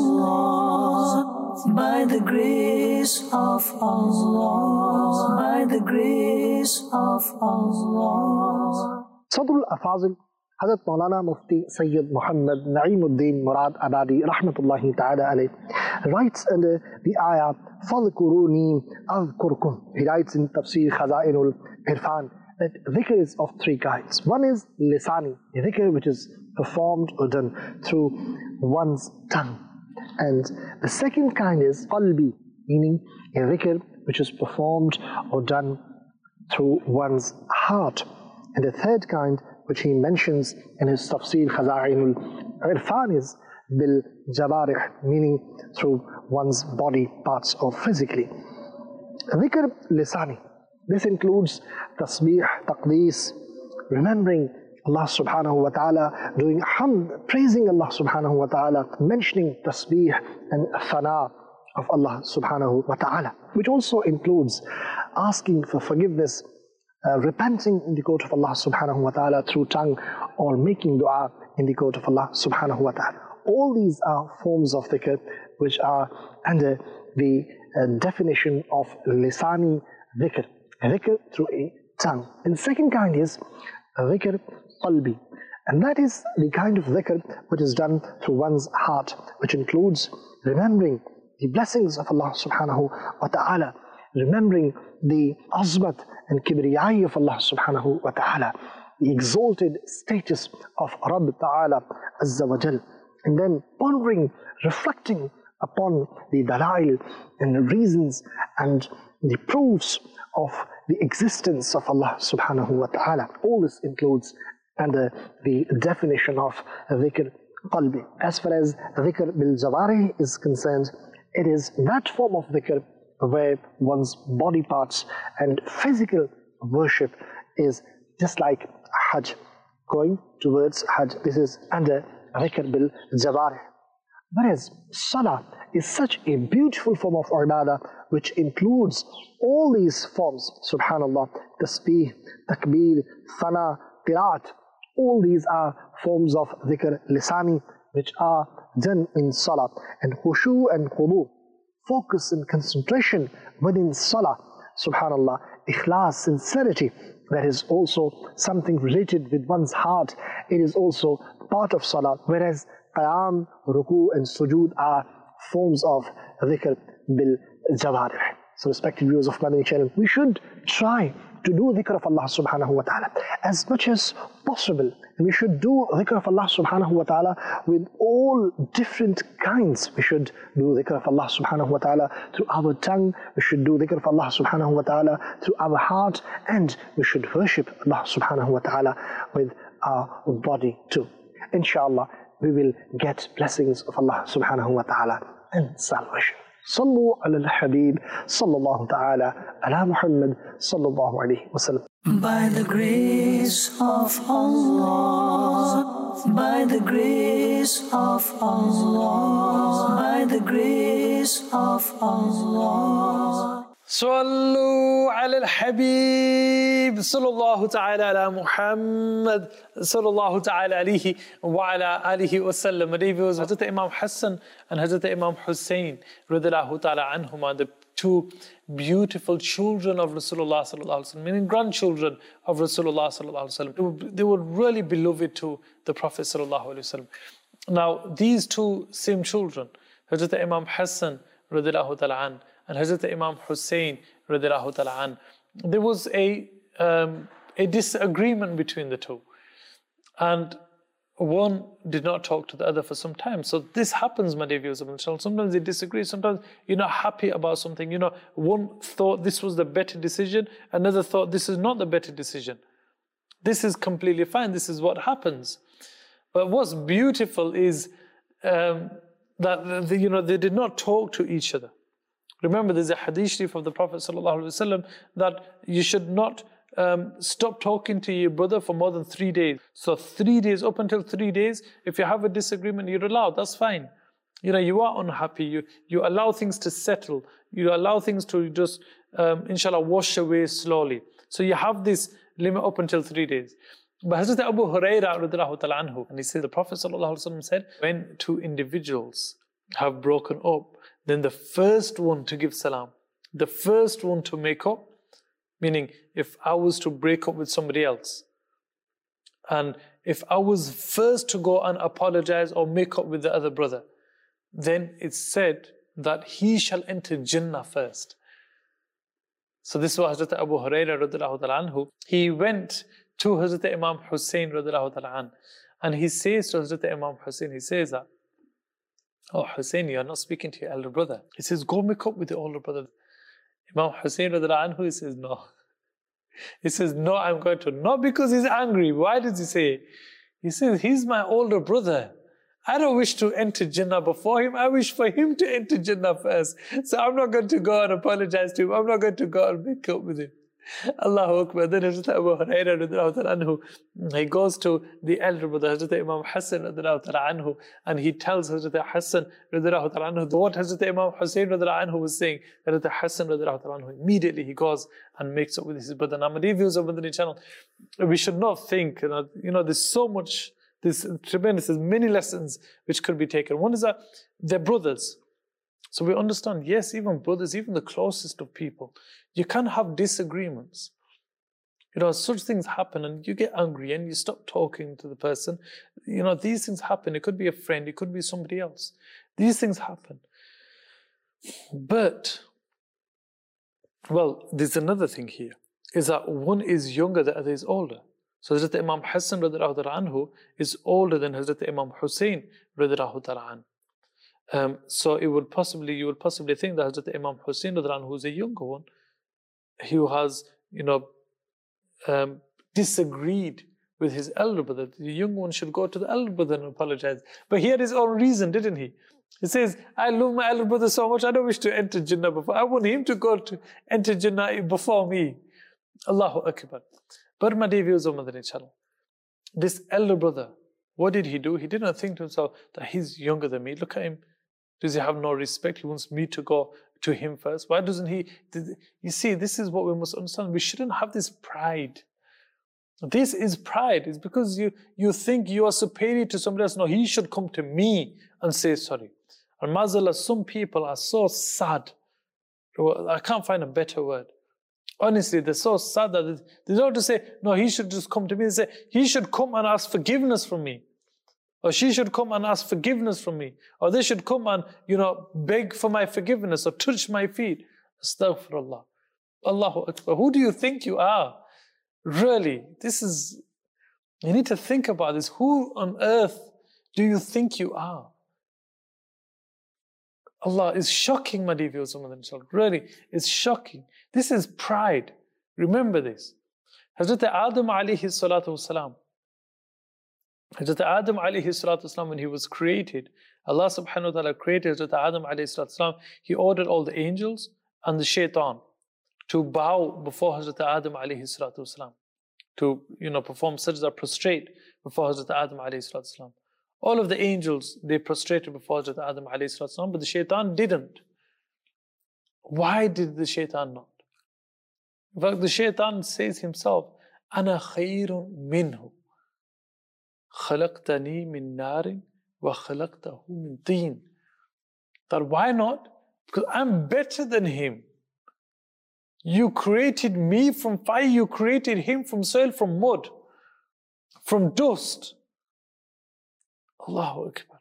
Allah, by the grace of Allah, by the grace of Allah. Sadr al-Afazil, Hazrat Maulana Mufti Sayyid Muhammad Naeemuddin Murad Abadi Rahmatullahi Ta'ala alayh writes under the ayah فَذْكُرُونِي أَذْكُرْكُمْ. He writes in Tafsir Khaza'inul Irfan that dhikr is of three kinds. One is lisani, a dhikr which is performed or done through one's tongue. And the second kind is qalbi, meaning a dhikr which is performed or done through one's heart. And the third kind, which he mentions in his Tafsir Khaza'inul Irfan, is bil jawarih, meaning through one's body parts or physically. Dhikr lisani. This includes tasbih, taqdees, remembering Allah subhanahu wa ta'ala, doing hamd, praising Allah subhanahu wa ta'ala, mentioning tasbih and thana of Allah subhanahu wa ta'ala, which also includes asking for forgiveness, uh, repenting in the court of Allah subhanahu wa ta'ala through tongue, or making dua in the court of Allah subhanahu wa ta'ala. All these are forms of dhikr which are under the uh, definition of lisani dhikr. Dhikr through a tongue. And the second kind is dhikr qalbi. And that is the kind of dhikr which is done through one's heart, which includes remembering the blessings of Allah subhanahu wa ta'ala, remembering the azmat and kibriyai of Allah subhanahu wa ta'ala, the exalted status of Rabb ta'ala azza wa jal, and then pondering, reflecting upon the dalail and the reasons and the proofs of the existence of Allah subhanahu wa ta'ala. All this includes under the definition of dhikr qalbi. As far as dhikr bil jawarih is concerned, it is that form of dhikr where one's body parts and physical worship is just like Hajj, going towards Hajj. This is under dhikr bil jawarih. Whereas salah is such a beautiful form of ibadah which includes all these forms, subhanallah, tasbih, takbir, thana, qiraat. All these are forms of dhikr lisani which are done in salah. And khushu and khudu, focus and concentration within salah, subhanallah, ikhlas, sincerity, that is also something related with one's heart. It is also part of salah. Whereas qiyam, ruku and sujood are forms of dhikr bil jawarih. So respected viewers of Madani channel, we should try to do dhikr of Allah subhanahu wa ta'ala as much as possible. And we should do dhikr of Allah subhanahu wa ta'ala with all different kinds. We should do dhikr of Allah subhanahu wa ta'ala through our tongue. We should do dhikr of Allah subhanahu wa ta'ala through our heart. And we should worship Allah subhanahu wa ta'ala with our body too. Inshallah, we will get blessings of Allah subhanahu wa ta'ala and salvation. صلوا على الحبيب صلى الله تعالى على محمد صلى الله عليه وسلم. By the grace of Allah, by the grace of Allah, by the grace of Allah. صلوا على الحبيب صلى الله تعالى على محمد صلى الله تعالى عليه وعلى آله وسلم. Reviews Hazrat Imam Hassan and Hazrat Imam Hussein radhiyallahu ta'ala anhuma, the two beautiful children of Rasulullah sallallahu alaihi wasallam, meaning grandchildren of Rasulullah sallallahu alaihi wasallam. They were really beloved to the Prophet sallallahu alaihi wasallam. Now these two same children, Hazrat Imam Hassan radhiyallahu ta'ala an and Hazrat Imam Hussein radhiyallahu ta'ala an, there was a um, a disagreement between the two, and one did not talk to the other for some time. So this happens, my dear viewers of the channel. Sometimes they disagree, sometimes you're not happy about something. You know, one thought this was the better decision, another thought this is not the better decision. This is completely fine, this is what happens. But what's beautiful is um, that, you know, they did not talk to each other. Remember, there's a hadith sharif of the Prophet ﷺ that you should not um, stop talking to your brother for more than three days. So three days, up until three days, if you have a disagreement, you're allowed, that's fine. You know, you are unhappy, you, you allow things to settle, you allow things to just, um, inshallah, wash away slowly. So you have this limit up until three days. But Hazrat Abu Hurairah radhiyallahu ta'ala anhu, and he said, the Prophet ﷺ said, when two individuals have broken up, then the first one to give salam, the first one to make up, meaning if I was to break up with somebody else, and if I was first to go and apologize or make up with the other brother, then it's said that he shall enter Jannah first. So this was Hazrat Abu Hurairah radhiyallahu ta'ala anhu. He went to Hazrat Imam Hussein radhiyallahu ta'ala anhu, and he says to Hazrat Imam Hussein, he says that, oh Hussein, you are not speaking to your elder brother. He says, go make up with your older brother. Imam Hussein radhiyallahu anhu, he says, no. He says, no, I'm going to. Not because he's angry. Why does he say? He says, he's my older brother. I don't wish to enter Jannah before him. I wish for him to enter Jannah first. So I'm not going to go and apologize to him. I'm not going to go and make up with him. Allahu Akbar. Then Hazrat Abu Hurairah radhiyallahu ta'ala anhu, he goes to the elder brother, Hazrat Imam Hassan radhiyallahu ta'ala anhu, and he tells Hazrat Hassan radhiyallahu ta'ala anhu what Hazrat Imam Hussein radhiyallahu anhu was saying. Hazrat Hassan radhiyallahu ta'ala anhu, immediately he goes and makes up with his brother. Now, my reviews of Madani channel, we should not think, you know, you know there's so much, there's tremendous, there's many lessons which could be taken. One is that they're brothers. So we understand, yes, even brothers, even the closest of people, you can have disagreements. You know, such things happen and you get angry and you stop talking to the person. You know, these things happen. It could be a friend, it could be somebody else. These things happen. But, well, there's another thing here, is that one is younger, the other is older. So Hazrat Imam Hassan radiallahu anhu is older than Hazrat Imam Hussein radiallahu anhu. Um, so it would possibly, you would possibly think that Hazrat Imam Hussein radiallahu anhu, who is a younger one, who has, you know, um, disagreed with his elder brother. The young one should go to the elder brother and apologize. But he had his own reason, didn't he? He says, I love my elder brother so much, I don't wish to enter Jannah before. I want him to go to enter Jannah before me. Allahu Akbar. But my dear viewers of Madani channel, this elder brother, what did he do? He did not think to himself that he's younger than me. Look at him. Does he have no respect? He wants me to go to him first. Why doesn't he? You see, this is what we must understand. We shouldn't have this pride. This is pride. It's because you, you think you are superior to somebody else. No, he should come to me and say sorry. And Mazallah, some people are so sad. I can't find a better word. Honestly, they're so sad that they don't just say, no, he should just come to me and say, he should come and ask forgiveness from me. Or she should come and ask forgiveness from me. Or they should come and, you know, beg for my forgiveness or touch my feet. Astaghfirullah. Allahu Akbar. Who do you think you are? Really, this is, you need to think about this. Who on earth do you think you are? Allah is shocking, my dear viewers. Really, it's shocking. This is pride. Remember this. Hazrat Adam alayhi salatu wasalam. Hazrat Adam alayhi salatu wasalam, when he was created, Allah subhanahu wa ta'ala created Hazrat Adam alayhi salatu wasalam. He ordered all the angels and the shaitan to bow before Hazrat Adam alayhi salatu wasalam. To, you know, perform sajda, prostrate before Hazrat Adam alayhi salatu wasalam. All of the angels, they prostrated before Hazrat Adam alayhi salatu wasalam, but the shaitan didn't. Why did the shaitan not? In fact, the shaitan says himself, Ana khayrun minhu. Khalaqtani min narin wa khalaqtahu min teen. That why not? Because I'm better than him. You created me from fire, you created him from soil, from mud, from dust. Allahu Akbar.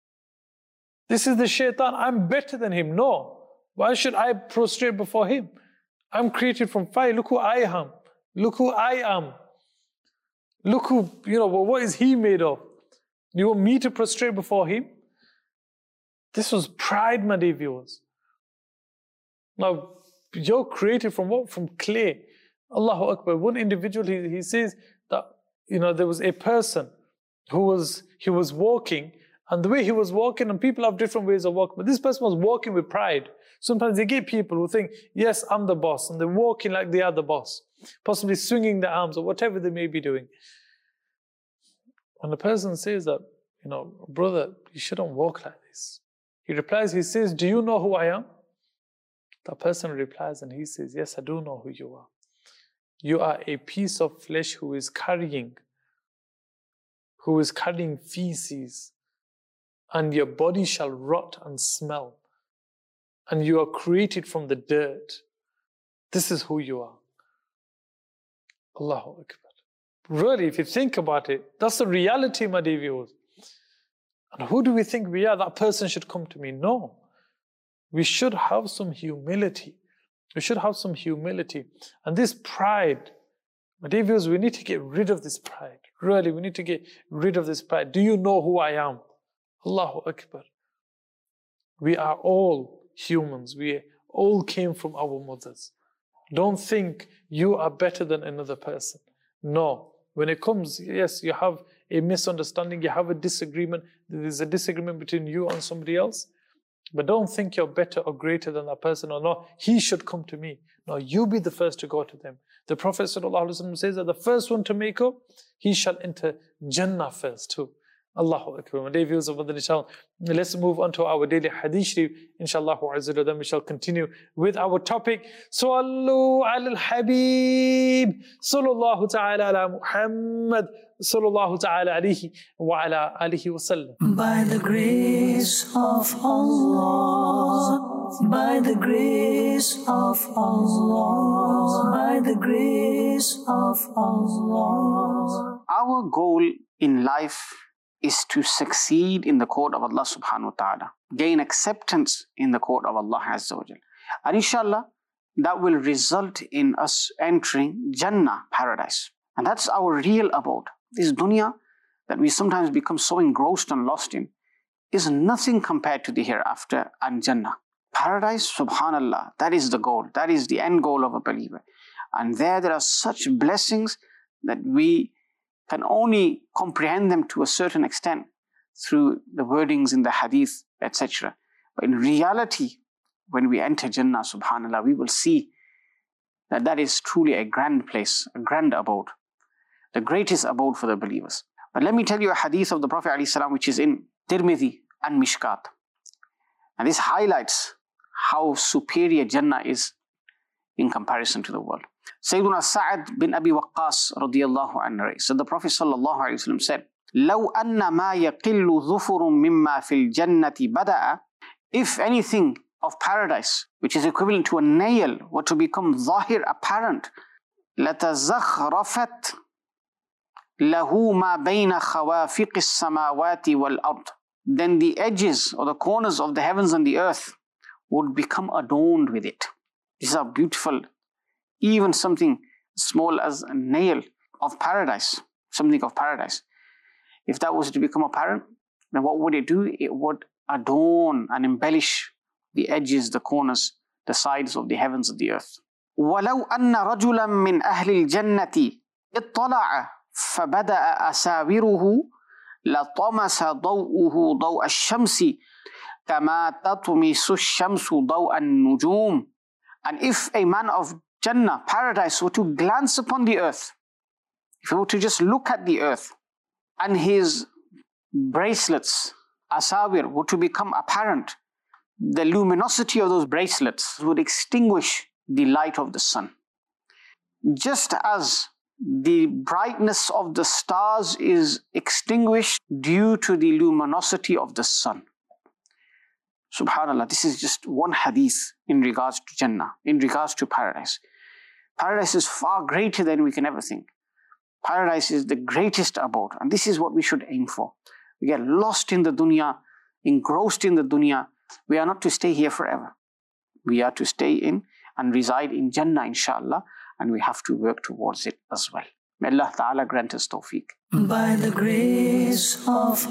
This is the shaitan. I'm better than him. No. Why should I prostrate before him? I'm created from fire. Look who I am. Look who I am. Look who, you know, what is he made of? You want me to prostrate before him? This was pride, my dear viewers. Now, you're created from what? From clay. Allahu Akbar. One individual, he, he says that, you know, there was a person who was, he was walking, and the way he was walking, and people have different ways of walking, but this person was walking with pride. Sometimes they get people who think, yes, I'm the boss, and they're walking like they are the boss, possibly swinging their arms or whatever they may be doing. And the person says that, you know, brother, you shouldn't walk like this. He replies, he says, do you know who I am? The person replies and he says, yes, I do know who you are. You are a piece of flesh who is carrying, who is carrying feces, and your body shall rot and smell. And you are created from the dirt. This is who you are. Allahu Akbar. Really, if you think about it, that's the reality, my dear viewers. And who do we think we are? That person should come to me. No. We should have some humility. We should have some humility. And this pride, my dear viewers, we need to get rid of this pride. Really, we need to get rid of this pride. Do you know who I am? Allahu Akbar. We are all humans. We all came from our mothers. Don't think you are better than another person. No. When it comes, yes, you have a misunderstanding, you have a disagreement. There's a disagreement between you and somebody else. But don't think you're better or greater than that person, or no, he should come to me. No, you be the first to go to them. The Prophet ﷺ says that the first one to make up, he shall enter Jannah first too. Allahu Akbar. My dear viewers of Madani channel, let's move on to our daily hadith sharif. Inshallah, then we shall continue with our topic. Sallu ala al-Habib. Sallallahu ta'ala ala Muhammad. Sallallahu ta'ala alayhi wa ala alihi wa sallam. By the grace of Allah, by the grace of Allah, by the grace of Allah. Our goal in life is to succeed in the court of Allah subhanahu wa ta'ala, gain acceptance in the court of Allah Azza wa Jal. And inshallah, that will result in us entering Jannah, paradise. And that's our real abode. This dunya that we sometimes become so engrossed and lost in is nothing compared to the hereafter and Jannah. Paradise, subhanallah, that is the goal. That is the end goal of a believer. And there, there are such blessings that we can only comprehend them to a certain extent through the wordings in the hadith, et cetera. But in reality, when we enter Jannah, subhanallah, we will see that that is truly a grand place, a grand abode, the greatest abode for the believers. But let me tell you a hadith of the Prophet ﷺ, which is in Tirmidhi and Mishkat. And this highlights how superior Jannah is in comparison to the world. Sayyiduna Sa'ad bin Abi Waqqas radiyallahu anhu. So the Prophet sallallahu alayhi wa sallam said, لَوْ أَنَّ مَا يَقِلُّ ظُفُرٌ مِمَّا فِي الْجَنَّةِ بَدَأَ. If anything of paradise, which is equivalent to a nail, were to become zahir, apparent, لَتَزَخْرَفَتْ لَهُ مَا بَيْنَ خَوَافِقِ السَّمَاوَاتِ وَالْأَرْضِ. Then the edges or the corners of the heavens and the earth would become adorned with it. These are beautiful. Even something small as a nail of paradise, something of paradise. If that was to become apparent, then what would it do? It would adorn and embellish the edges, the corners, the sides of the heavens and the earth. وَلَوْ أَنَّ رَجُلًا مِّنْ أَهْلِ الْجَنَّةِ اطَّلَعَ فَبَدَأَ أَسَاوِرُهُ لَطَمَسَ ضَوْءُهُ ضَوْءَ الشَّمْسِ كَمَا تَطْمِسُ الشَّمْسُ ضَوْءَ النُّجُومِ. And if a man of Jannah, paradise, were to glance upon the earth, if he were to just look at the earth, and his bracelets, asawir, were to become apparent, the luminosity of those bracelets would extinguish the light of the sun. Just as the brightness of the stars is extinguished due to the luminosity of the sun. Subhanallah, this is just one hadith in regards to Jannah, in regards to paradise. Paradise is far greater than we can ever think. Paradise is the greatest abode, and this is what we should aim for. We get lost in the dunya, engrossed in the dunya. We are not to stay here forever. We are to stay in and reside in Jannah, inshallah, and we have to work towards it as well. May Allah Ta'ala grant us tawfiq. By the grace of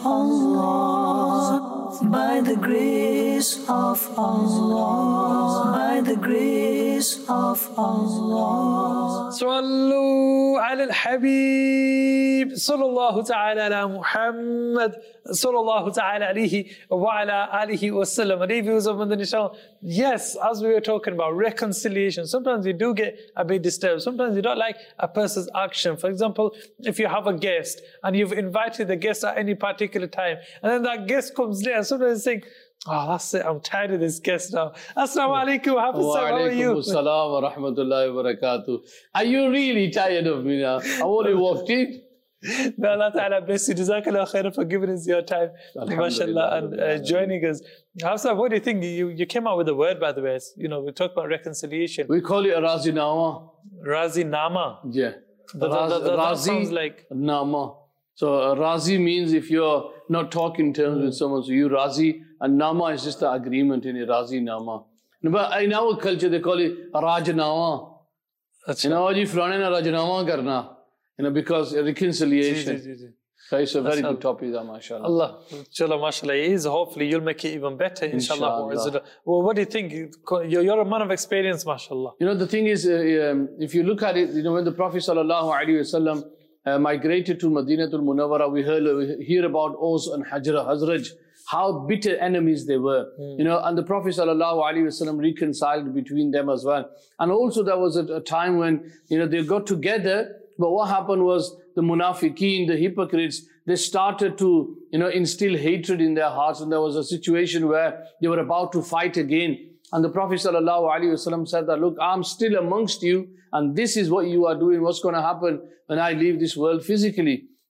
Allah, by the grace of Allah, by the grace of Allah. Sallu ala al-Habib, sallallahu ta'ala ala Muhammad, sallallahu ta'ala alayhi wa ala alihi wa sallam. Reviews of Madani Shah. Yes, as we were talking about reconciliation, sometimes you do get a bit disturbed. Sometimes you don't like a person's action. For example, if you have a guest and you've invited the guest at any particular time, and then that guest comes late, and sometimes you think, oh, that's it, I'm tired of this guest now. Assalamu alaikum, Hafiz, how are you? Wa alaikum assalam wa rahmatullahi wa barakatuh. Are you really tired of me now? I only walked in. May Allah Ta'ala bless you. Jazakallah khairan for giving us your time, mashallah, and uh, joining us. Hafsa, what do you think? You, you came out with a word, by the way. You know, we talked about reconciliation. We call it a Razi Nama. Razi Nama. Yeah. That, that, that, that, that sounds like Nama. So uh, Razi means if you're not talking terms mm. with someone, so you Razi, and Nama is just the agreement in a Razi Nama. But in our culture, they call it Rajanama. You know, you front in a Rajanama karna. You know, because reconciliation. Ji, ji, ji. So it's a very That's good topic, mashallah. Allah, inshallah, mashallah, it is. Hopefully, you'll make it even better, inshallah. inshallah. Well, what do you think? You're, you're a man of experience, mashallah. You know, the thing is, uh, um, if you look at it, you know, when the Prophet sallallahu alaihi wasallam uh, migrated to Madinatul Munawwara, we heard, we hear about Aus and Hajra, Hazraj, how bitter enemies they were. Mm. You know, and the Prophet sallallahu alaihi wasallam reconciled between them as well. And also, there was a, a time when, you know, they got together. But what happened was the munafiqeen, the hypocrites, they started to, you know, instill hatred in their hearts. And there was a situation where they were about to fight again. And the Prophet sallallahu alaihi wasallam said that, look, I'm still amongst you. And this is what you are doing. What's going to happen when I leave this world physically?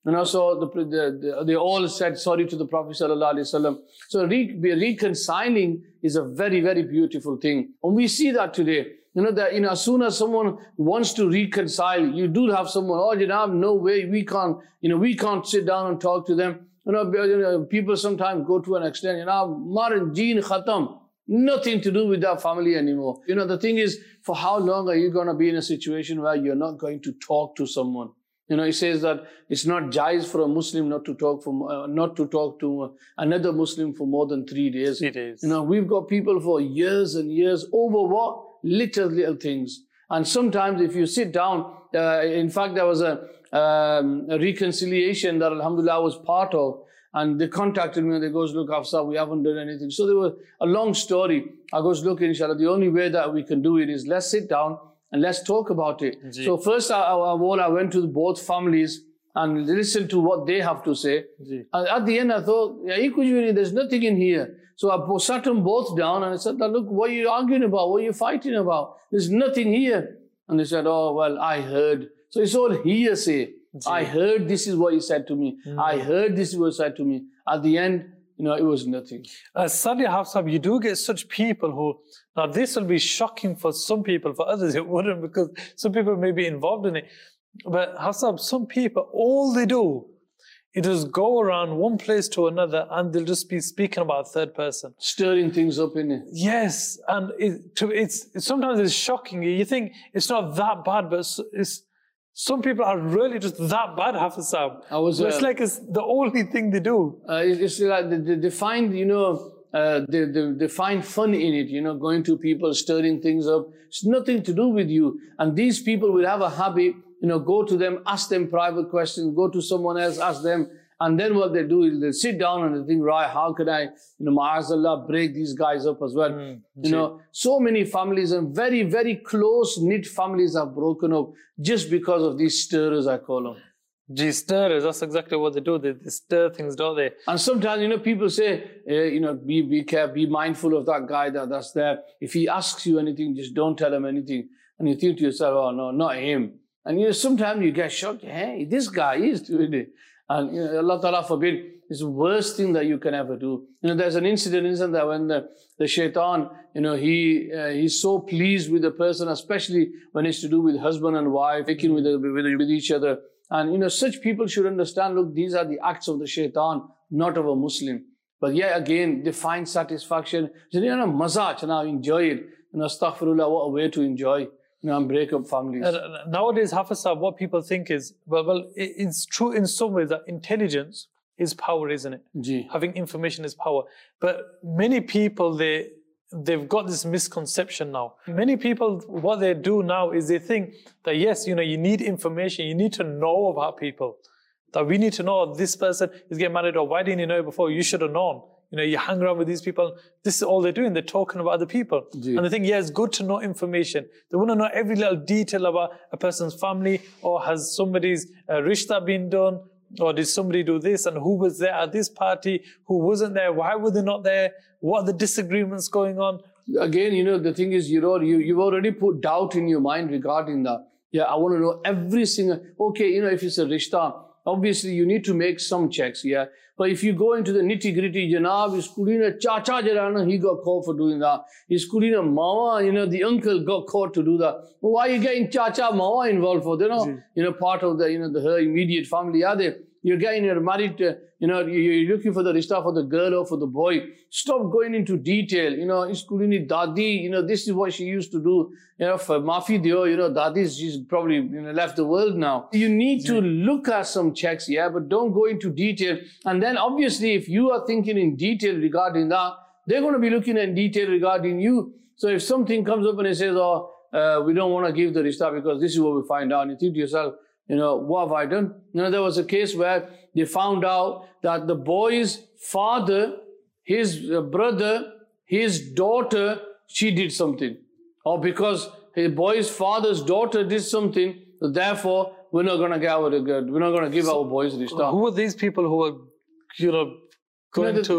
And also, the, the, the, they all said sorry to the Prophet sallallahu alaihi wasallam. So re, reconciling is a very, very beautiful thing. And we see that today. You know, that you know, as soon as someone wants to reconcile, you do have someone, oh, you know, no way, we can't, you know, we can't sit down and talk to them. You know, you know people sometimes go to an extent, you know, maran jeen khatam, nothing to do with that family anymore. You know, the thing is, for how long are you going to be in a situation where you're not going to talk to someone? You know, he says that it's not jais for a Muslim not to talk for, uh, not to talk to uh, another Muslim for more than three days. Three days. You know, we've got people for years and years over what? Little, little things. And sometimes if you sit down, uh, in fact, there was a, um, a reconciliation that Alhamdulillah I was part of. And they contacted me and they goes, look, Hafsa, we haven't done anything. So there was a long story. I goes, look, inshallah, the only way that we can do it is let's sit down and let's talk about it. Gee. So first of all, I went to both families and listened to what they have to say. Gee. And at the end, I thought, yeah, there's nothing in here. So I sat them both down and I said, look, what are you arguing about? What are you fighting about? There's nothing here. And they said, oh, well, I heard. So it's all hearsay. Gee. I heard this is what he said to me. Mm. I heard this is what he said to me. At the end, you know, it was nothing. Uh, sadly, Hafsa, you do get such people who, now this will be shocking for some people, for others it wouldn't, because some people may be involved in it. But Hafsa, some people, all they do is just go around one place to another and they'll just be speaking about third person. Stirring things up in it. Yes, and it, to, it's, it's sometimes it's shocking. You think it's not that bad, but it's, it's some people are really just that bad, Hafsa. I was, uh, it's like it's the only thing they do. Uh, it's like they, they find, you know, uh, they, they, they find fun in it, you know, going to people, stirring things up. It's nothing to do with you. And these people will have a habit, you know, go to them, ask them private questions, go to someone else, ask them. And then what they do is they sit down and they think, right, how could I, you know, ma'azallah, break these guys up as well. Mm, you know, so many families and very, very close-knit families are broken up just because of these stirrers, I call them. Gee, stirrers, that's exactly what they do. They, they stir things, don't they? And sometimes, you know, people say, uh, you know, be, be careful, be mindful of that guy that, that's there. If he asks you anything, just don't tell him anything. And you think to yourself, oh, no, not him. And, you know, sometimes you get shocked, hey, this guy is doing it. And you know, Allah Ta'ala forbid, it's the worst thing that you can ever do. You know, there's an incident, isn't there, when the, the shaitan, you know, he uh, he's so pleased with the person, especially when it's to do with husband and wife, making with, with, with each other. And, you know, such people should understand, look, these are the acts of the shaitan, not of a Muslim. But yet again, they find satisfaction. You know, mazaj, now enjoy it. You know, astaghfirullah, what a way to enjoy. You know, and break up families. Uh, nowadays, Hafsa, what people think is, well, well, it's true in some ways that intelligence is power, isn't it? Gee. Having information is power. But many people, they, they've got this misconception now. Many people, what they do now is they think that, yes, you know, you need information, you need to know about people. That we need to know this person is getting married, or why didn't you know it before? You should have known. You know, you hang around with these people. This is all they're doing. They're talking about other people. Gee. And they think, yeah, it's good to know information. They want to know every little detail about a person's family, or has somebody's uh, rishta been done, or did somebody do this, and who was there at this party, who wasn't there, why were they not there, what are the disagreements going on? Again, you know, the thing is, you know, you, you've already put doubt in your mind regarding that. Yeah, I want to know every single, okay, you know, if it's a rishta, obviously you need to make some checks, yeah. But if you go into the nitty-gritty, Janab, his kulina chacha jarana, he got caught for doing that. His kulina mawa, you know, the uncle got caught to do that. Well, why are you getting chacha mawa involved for? They're not, you know, part of the, you know, the her immediate family, are they? You're getting married, to, you know, you're looking for the rishta for the girl or for the boy. Stop going into detail. You know, his kulini dadi, you know, this is what she used to do. You know, for Mafi Dio, you know, dadi's, she's probably, you know, left the world now. You need to look at some checks, yeah, but don't go into detail. And then obviously, if you are thinking in detail regarding that, they're going to be looking in detail regarding you. So if something comes up and it says, oh, uh, we don't want to give the rishta because this is what we find out, and you think to yourself, you know, what have I done? You know, there was a case where they found out that the boy's father, his brother, his daughter, she did something. Or because his boy's father's daughter did something, so therefore, we're not going to get our, we're not going to give so our boys rishta. Who are these people who are, you know, going you know, the, to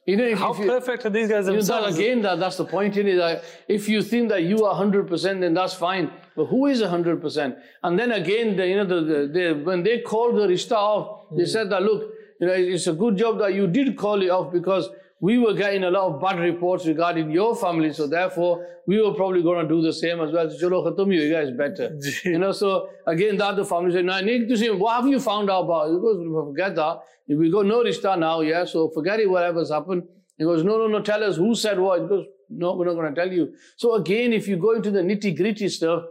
You know, if, How if you, perfect are these guys you know, that, themselves? again, that, that's the point in it. That if you think that you are one hundred percent, then that's fine. But who is one hundred percent? And then again, the, you know, the, the, the, when they called the rishta off, they said that, look, you know, it's a good job that you did call it off, because we were getting a lot of bad reports regarding your family, so therefore we were probably going to do the same as well. So, chalo khatam hi hoga, it's better. You know, so again, the other family said, no, I need to see, what have you found out about? He goes, forget that. We go, no rishta now, yeah, so forget it, whatever's happened. He goes, no, no, no, tell us who said what. He goes, no, we're not going to tell you. So again, if you go into the nitty gritty stuff,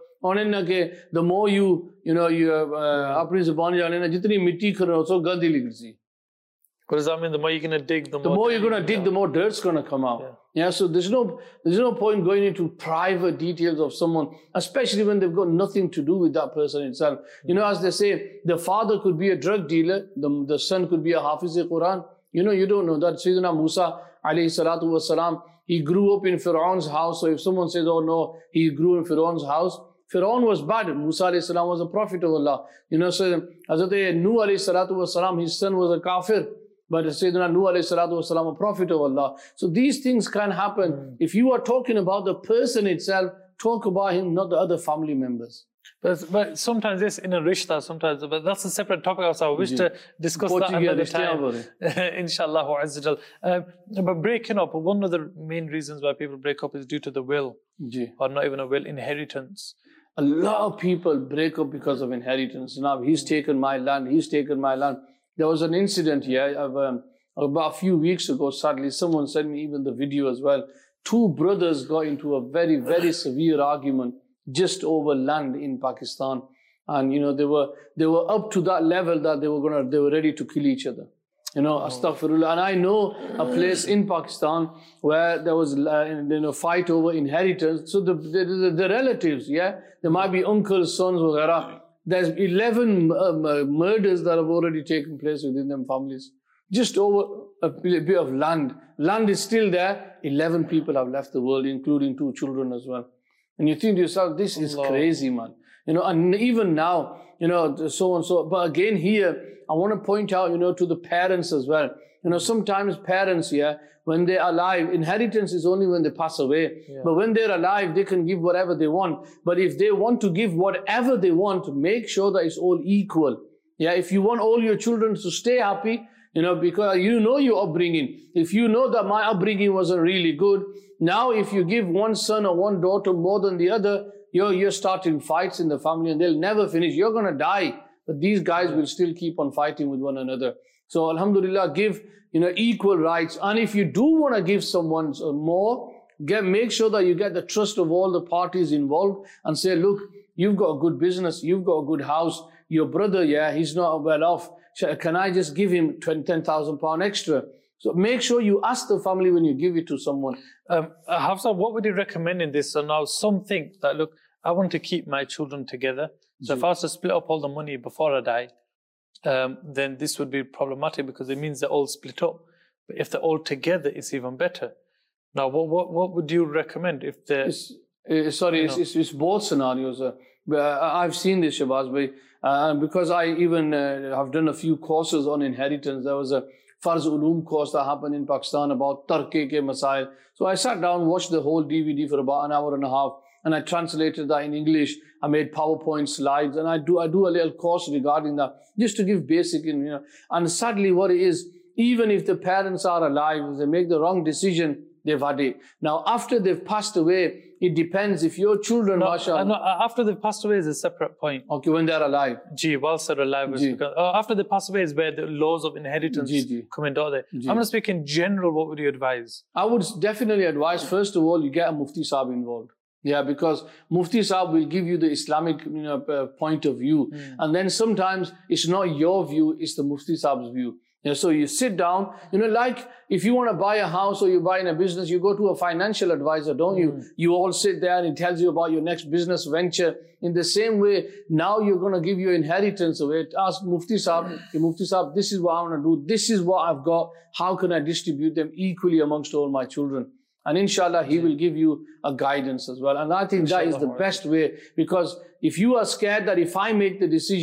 the more you, you know, you, uh, apni zabaan jaane na, jitni mitti karo, so gandi ligdi. What does that mean? The more you're going to dig, the more... The more you're going to dig, the more dirt's going to come out. Yeah. yeah, so there's no there's no point going into private details of someone, especially when they've got nothing to do with that person itself. Mm-hmm. You know, as they say, the father could be a drug dealer, the, the son could be a Hafiz-e-Quran. You know, you don't know that. Sayyidina Musa, alayhi salatu wasalam, he grew up in Pharaoh's house. So if someone says, oh no, he grew in Pharaoh's house, Pharaoh was bad. Musa alayhi salam was a prophet of Allah. You know, so Hazrat Nuh alayhi salatu wasalam, his son was a kafir. But Sayyidina Nuh alayhi salatu wasalam, a prophet of Allah. So these things can happen. Mm. If you are talking about the person itself, talk about him, not the other family members. But, but sometimes this in a rishta, sometimes, but that's a separate topic also. I wish to discuss that another time. Inshallah Azza uh, But breaking up, one of the main reasons why people break up is due to the will. Ji. Or not even a will, inheritance. A lot of people break up because of inheritance. Now, he's taken my land, he's taken my land. There was an incident here of, um, about a few weeks ago, sadly, someone sent me even the video as well. Two brothers got into a very, very severe argument just over land in Pakistan. And, you know, they were they were up to that level that they were gonna they were ready to kill each other. You know, oh. Astaghfirullah. And I know a place in Pakistan where there was uh, you know, fight over inheritance. So the, the, the, the relatives, yeah, there might be uncles, sons, whatever. There's eleven um, uh, murders that have already taken place within them families. Just over a bit of land. Land is still there. eleven people have left the world, including two children as well. And you think to yourself, this is Allah. Crazy, man. You know, and even now, you know, so and so. But again here, I want to point out, you know, to the parents as well. You know, sometimes parents, yeah, when they're alive, inheritance is only when they pass away. Yeah. But when they're alive, they can give whatever they want. But if they want to give whatever they want, make sure that it's all equal. Yeah, if you want all your children to stay happy, you know, because you know your upbringing. If you know that my upbringing wasn't really good, now if you give one son or one daughter more than the other, you're, you're starting fights in the family and they'll never finish. You're going to die. But these guys yeah. will still keep on fighting with one another. So alhamdulillah, give, you know, equal rights. And if you do want to give someone more, get, make sure that you get the trust of all the parties involved and say, look, you've got a good business, you've got a good house, your brother, yeah, he's not well off. Can I just give him ten thousand pounds extra? So make sure you ask the family when you give it to someone. Um, uh, Hafsa, what would you recommend in this? So now some think that, look, I want to keep my children together. So if I was to split up all the money before I die, um, then this would be problematic because it means they're all split up. But if they're all together, it's even better. Now, what what, what would you recommend if they're... It's, uh, sorry, it's, it's, it's both scenarios. Uh, I've seen this, Shabazz Bhai, uh, because I even uh, have done a few courses on inheritance. There was a Farz Uloom course that happened in Pakistan about Tarke ke Masail. So I sat down, watched the whole D V D for about an hour and a half, and I translated that in English. I made PowerPoint slides, and I do I do a little course regarding that, just to give basic, you know. And sadly, what it is, even if the parents are alive, if they make the wrong decision, they've had it. Now, after they've passed away, it depends if your children, no, mashallah. No, after they've passed away is a separate point. Okay, when they're alive. Gee, whilst they're alive. Because, uh, after they pass away is where the laws of inheritance Gee, Gee. come in, don't they? Gee. I'm going to speak in general. What would you advise? I would definitely advise, first of all, you get a Mufti Sahib involved. Yeah, because Mufti Sahib will give you the Islamic, you know, uh, point of view. Mm. And then sometimes it's not your view, it's the Mufti Sahib's view. Yeah, so you sit down, you know, like if you want to buy a house or you're buying a business, you go to a financial advisor, don't you? Mm. You all sit there and he tells you about your next business venture. In the same way, now you're going to give your inheritance away. Ask Mufti Sahib, hey, Mufti Sahib, this is what I want to do. This is what I've got. How can I distribute them equally amongst all my children? And inshallah, he will give you a guidance as well. And I think that is the best way, because if you are scared that if I make the decision,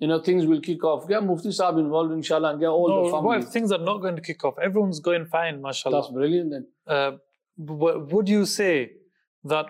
you know, things will kick off. Get Mufti Sahib involved, inshallah, and get all no, the family. What if things are not going to kick off? Everyone's going fine, mashallah. That's brilliant then. Uh, would you say that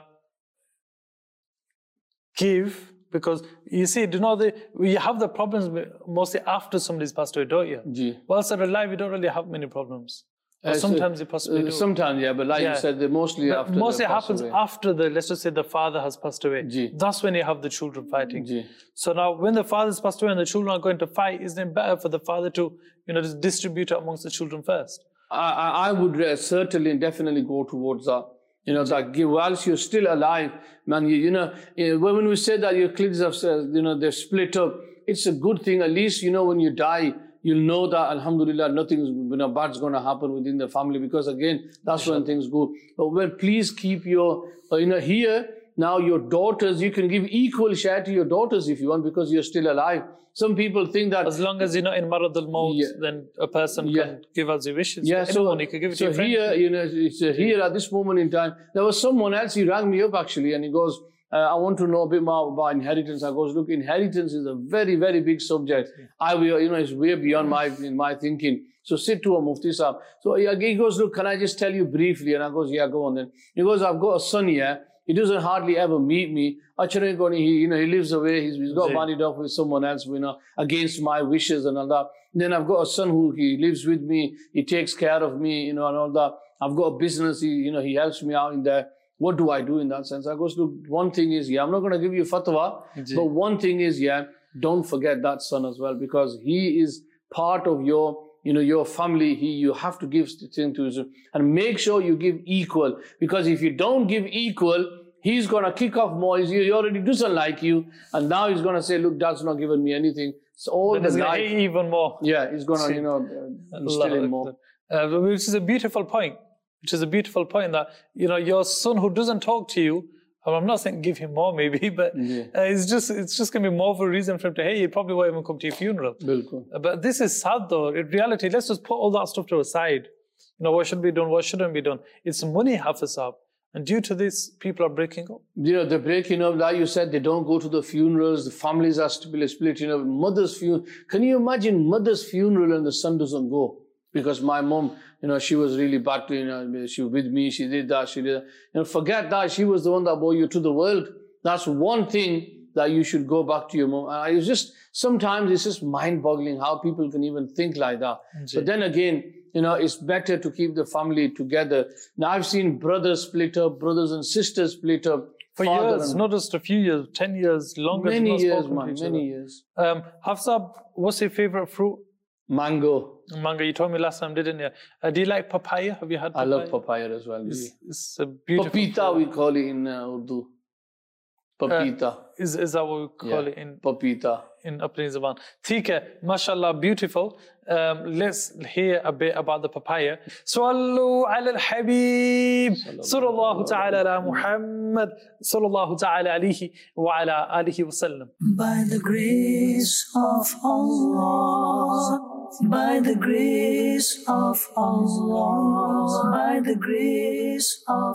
give, because you see, do you know, the, you have the problems mostly after somebody's passed away, don't you? Ji. Whilst they're alive, you don't really have many problems. Uh, sometimes so, you possibly uh, do. Sometimes, yeah, but like yeah. you said, they mostly but after mostly they pass happens away. after the, let's just say the father has passed away. Ji. That's when you have the children fighting. Ji. So now when the father's passed away and the children are going to fight, isn't it better for the father to, you know, just distribute it amongst the children first? I, I would uh, certainly and definitely go towards that. You know, that give, whilst you're still alive, man, you, you know, when we say that your kids have, you know, they're split up, it's a good thing. At least, you know, when you die, you'll know that, alhamdulillah, nothing's, you know, bad's going to happen within the family, because again, that's when things go. But when, please keep your, uh, you know, here, now your daughters, you can give equal share to your daughters if you want, because you're still alive. Some people think that... As long as you're not in Marad al-Maut, yeah. then a person yeah. can give us his wishes. Yeah, so, anyone, he can give it so to your here, friend. you know, it's uh, here at this moment in time, there was someone else, he rang me up actually, and he goes, uh, I want to know a bit more about inheritance. I goes, look, inheritance is a very, very big subject. I will, you know, it's way beyond my, in my thinking. So sit to a Mufti Sahib. So he goes, look, can I just tell you briefly? And I goes, yeah, go on then. He goes, I've got a son here. He doesn't hardly ever meet me. Actually, he, you know, he lives away. He's, he's got married off with someone else, you know, against my wishes and all that. Then I've got a son who he lives with me. He takes care of me, you know, and all that. I've got a business. He, you know, he helps me out in there. What do I do in that sense? I goes, look, one thing is, yeah, I'm not going to give you fatwa, but one thing is, yeah, don't forget that son as well, because he is part of your, you know, your family. He, you have to give thing to him, and make sure you give equal, because if you don't give equal, he's going to kick off more. He already doesn't like you, and now he's going to say, look, Dad's not given me anything. So all then the he's life, going to hate even more. Yeah, he's going to, you know, instill in more. Uh, which is a beautiful point. Which is a beautiful point that, you know, your son who doesn't talk to you, I'm not saying give him more maybe, but yeah. uh, it's just it's just going to be more of a reason for him to, hey, he probably won't even come to your funeral. Bilkul. Uh, but this is sad though. In reality, let's just put all that stuff to the side. You know, what should be done, what shouldn't be done. It's money, Hafiz Sahib. And due to this, people are breaking up. You know, they're breaking up. Like you said, they don't go to the funerals. The families are split. You know, mother's funeral. Can you imagine mother's funeral and the son doesn't go? Because my mom, you know, she was really bad to, you know, she was with me, she did that, she did that. You know, forget that, she was the one that brought you to the world. That's one thing that you should go back to your mom. And it's just, sometimes it's just mind-boggling how people can even think like that. Indeed. But then again, you know, it's better to keep the family together. Now, I've seen brothers split up, brothers and sisters split up. For years, not just a few years, ten years, longer. Many years, man, many years. Um, Hafiz Sahib, what's your favorite fruit? Mango. Mango, you told me last time, didn't you? Uh, do you like papaya? Have you had papaya? I love papaya as well. It's, it's a beautiful Papita, fruit. we call it in uh, Urdu. Papita. Uh, is, is that what we call yeah. it in Papita. in Apni Zaban? Theek hai, mashallah, beautiful. Um, let's hear a bit about the papaya. Sallu ala al-habib, sallallahu ta'ala ala Muhammad, sallallahu ta'ala alayhi wa ala alihi wa sallam. By the grace of Allah, by the grace of Allah, by the grace of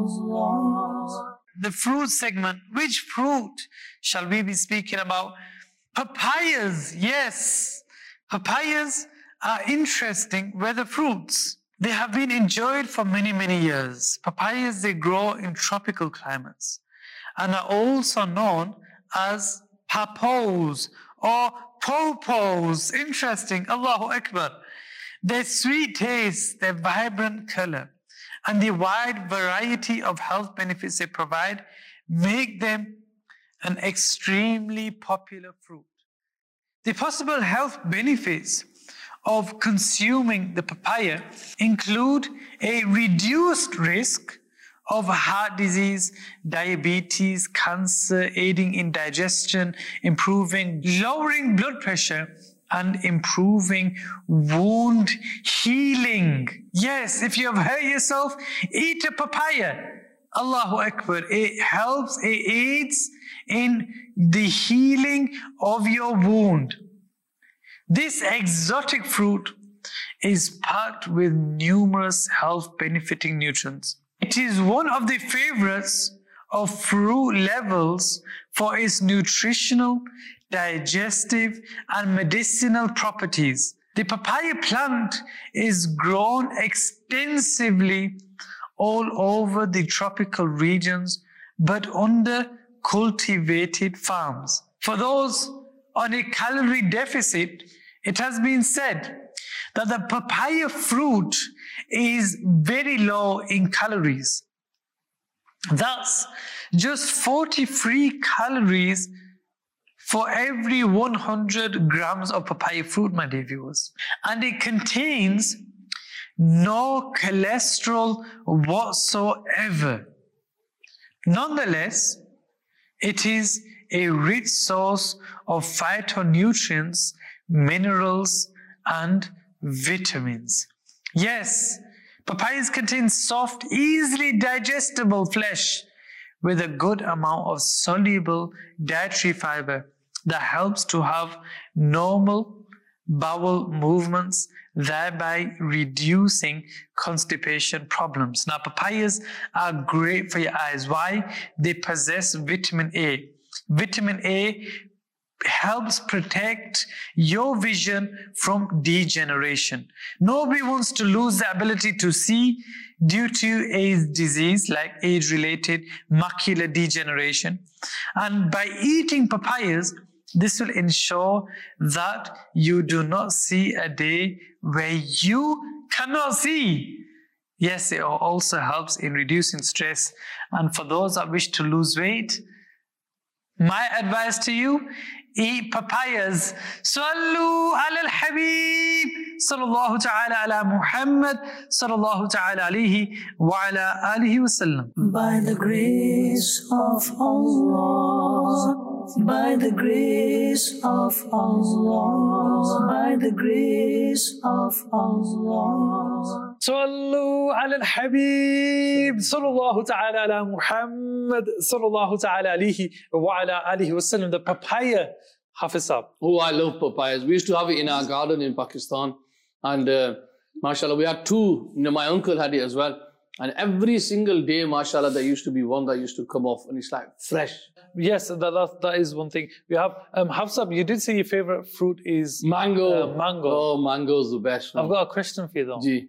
Allah. The fruit segment. Which fruit shall we be speaking about? Papayas, yes. Papayas are interesting weather fruits. They have been enjoyed for many, many years. Papayas, they grow in tropical climates and are also known as papos or popos. Interesting. Allahu Akbar. Their sweet taste, their vibrant color, and the wide variety of health benefits they provide make them an extremely popular fruit. The possible health benefits of consuming the papaya include a reduced risk of heart disease, diabetes, cancer, aiding in digestion, improving, lowering blood pressure, and improving wound healing. Yes, if you have hurt yourself, eat a papaya. Allahu Akbar. It helps, it aids in the healing of your wound. This exotic fruit is packed with numerous health benefiting nutrients. It is one of the favorites of fruit levels for its nutritional, digestive, and medicinal properties. The papaya plant is grown extensively all over the tropical regions, but under cultivated farms. For those on a calorie deficit, it has been said that the papaya fruit is very low in calories. Thus, just forty-three calories for every one hundred grams of papaya fruit, my dear viewers. And it contains no cholesterol whatsoever. Nonetheless, it is a rich source of phytonutrients, minerals, and vitamins. Yes, papayas contain soft, easily digestible flesh with a good amount of soluble dietary fiber that helps to have normal bowel movements, thereby reducing constipation problems. Now, papayas are great for your eyes. Why? They possess vitamin A. Vitamin A helps protect your vision from degeneration. Nobody wants to lose the ability to see due to a disease like age-related macular degeneration. And by eating papayas, this will ensure that you do not see a day where you cannot see. Yes, it also helps in reducing stress. And for those that wish to lose weight, my advice to you, eat papayas. Sallu ala al-Habib, sallallahu ta'ala ala Muhammad, sallallahu ta'ala alayhi wa ala alihi wa sallam. By the grace of Allah, by the grace of Allah, by the grace of Allah. Sallu ala al-Habib, sallallahu ta'ala ala Muhammad, sallallahu ta'ala alayhi wa ala alihi wa sallam. The papaya, Hafiz Saab. Oh, I love papayas. We used to have it in our garden in Pakistan. And uh, mashallah, we had two. You know, my uncle had it as well. And every single day, mashallah, there used to be one that used to come off and it's like fresh. Yes, that, that, that is one thing. We have, um, Hafsab, you did say your favorite fruit is mango. Uh, mango. Oh, mango is the best one. I've got a question for you though. Gee.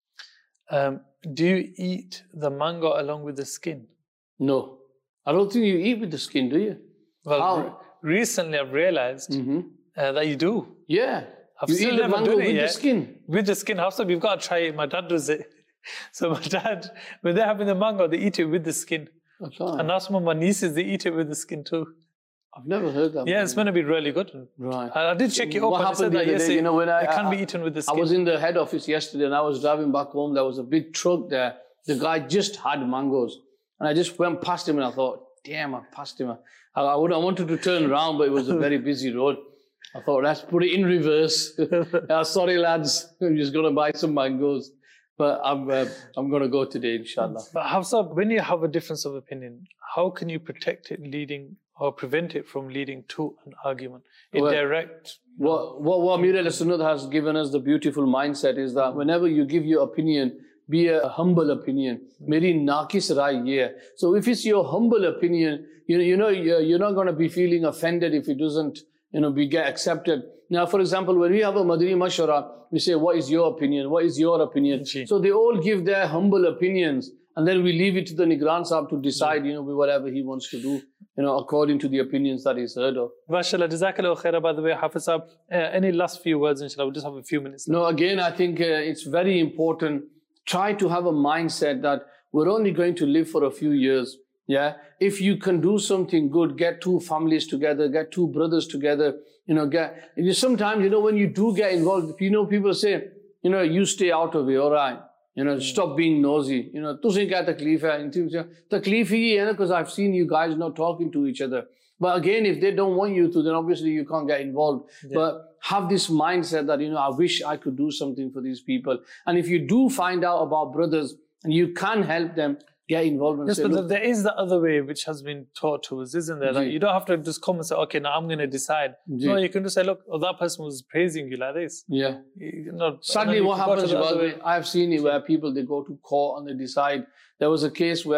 Um, do you eat the mango along with the skin? No. I don't think you eat with the skin, do you? Well, How? re recently I've realized mm-hmm. uh, that you do. Yeah. I've you still eat the never mango done it with yet. the skin? With the skin. Hafsab, you've got to try it. My dad does it. So my dad, when they're having the mango, they eat it with the skin. Okay. And now some of my nieces, they eat it with the skin too. I've never heard that. Yeah, it's going to be really good. Right. I, I did check it up. What and happened said the that, other yes, day, it, you know, when I, it can I, be eaten with the skin. I was in the head office yesterday and I was driving back home. There was a big truck there. The guy just had mangoes. And I just went past him and I thought, damn, I passed him. I, I, would, I wanted to turn around, but it was a very busy road. I thought, let's put it in reverse. uh, sorry, lads. I'm just going to buy some mangoes. But I'm, uh, I'm going to go today, inshallah. But Hafsab, when you have a difference of opinion, how can you protect it leading or prevent it from leading to an argument? A well, direct... What, what, what Amir al-Sunnat has given us the beautiful mindset is that whenever you give your opinion, be a humble opinion. Meri nakis rai ye hai. So if it's your humble opinion, you, you know, you're, you're not going to be feeling offended if it doesn't, you know, be get accepted. Now, for example, when we have a Madani Mashwara, we say, what is your opinion? What is your opinion? Gee. So they all give their humble opinions and then we leave it to the Nigran Sahib to decide, you know, whatever he wants to do, you know, according to the opinions that he's heard of. MashaAllah, Jazakallah khairah, by the way, Hafiz Saab. Uh, any last few words, inshallah? We'll just have a few minutes. No, again, I think uh, it's very important. Try to have a mindset that we're only going to live for a few years. Yeah. If you can do something good, get two families together, get two brothers together, you know, get, you sometimes, you know, when you do get involved, you know, people say, you know, you stay out of it, all right. You know, stop being nosy. You know, तुझे क्या तकलीफ है? तकलीफ ही है ना, because I've seen you guys not talking to each other. But again, if they don't want you to, then obviously you can't get involved. Yeah. But have this mindset that, you know, I wish I could do something for these people. And if you do find out about brothers and you can help them, get involved. And yes, say, but there is the other way which has been taught to us, isn't there? Like, you don't have to just come and say, okay, now I'm going to decide. Gee. No, you can just say, look, oh, that person was praising you like this. Yeah. You know, Sadly, what happens was, I've seen it where people, they go to court and they decide. There was a case where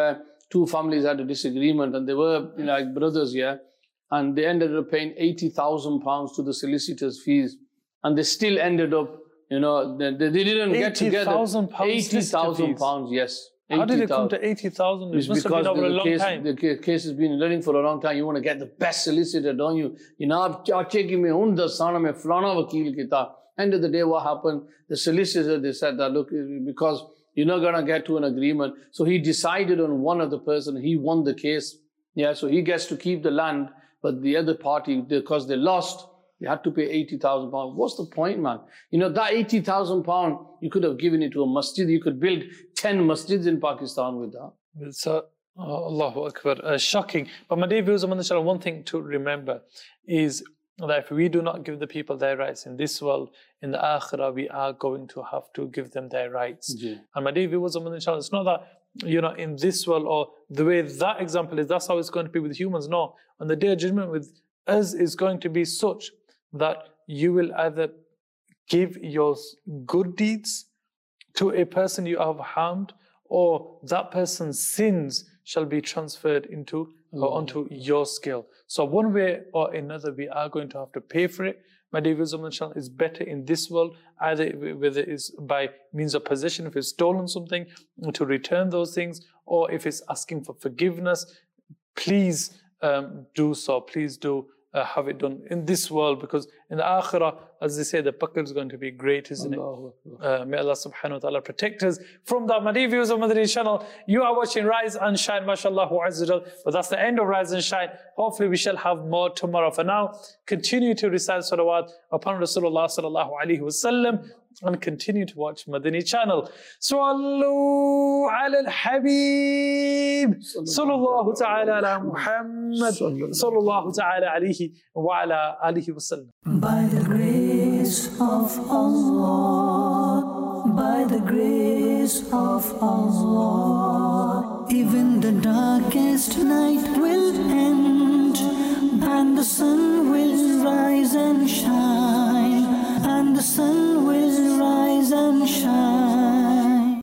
two families had a disagreement, and they were, you know, like brothers, yeah, and they ended up paying eighty thousand pounds to the solicitor's fees, and they still ended up, you know, they, they didn't get together. eighty thousand pounds, yes. How did it come to eighty thousand? It must have been over a long time. The case has been running for a long time. You want to get the best solicitor, don't you? You know, end of the day, what happened? The solicitor, they said that, look, because you're not going to get to an agreement. So he decided on one of the person. He won the case. Yeah, so he gets to keep the land, but the other party, because they lost, they had to pay eighty thousand pounds. What's the point, man? You know, that eighty thousand pounds, you could have given it to a masjid. You could build ten masjids in Pakistan with that. So, oh, Allahu Akbar, uh, shocking. But my dear viewers, one thing to remember is that if we do not give the people their rights in this world, in the akhirah, we are going to have to give them their rights. Yeah. And my dear viewers, it's not that, you know, in this world or the way that example is, that's how it's going to be with humans. No, on the day of judgment with us is going to be such that you will either give your good deeds to a person you have harmed, or that person's sins shall be transferred into or onto your scale. So one way or another, we are going to have to pay for it. My dear viewers, is better in this world, either whether it's by means of possession, if it's stolen something, to return those things, or if it's asking for forgiveness, please um, do so. Please do uh, have it done in this world, because in the akhirah, as they say, the pakr is going to be great, isn't Allah. it? Uh, may Allah subhanahu wa ta'ala protect us from that. My dear viewers of Madani channel, you are watching Rise and Shine, mashallah azza. But that's the end of Rise and Shine. Hopefully we shall have more tomorrow. For now, continue to recite salawat upon Rasulullah sallallahu alayhi wa sallam, and continue to watch Madani channel. Sallu ala al-Habib, sallallahu ta'ala ala Muhammad, sallallahu ta'ala alayhi wa ala alihi wa sallam. By the grace of Allah, by the grace of Allah, even the darkest night will end, and the sun will rise and shine, and the sun will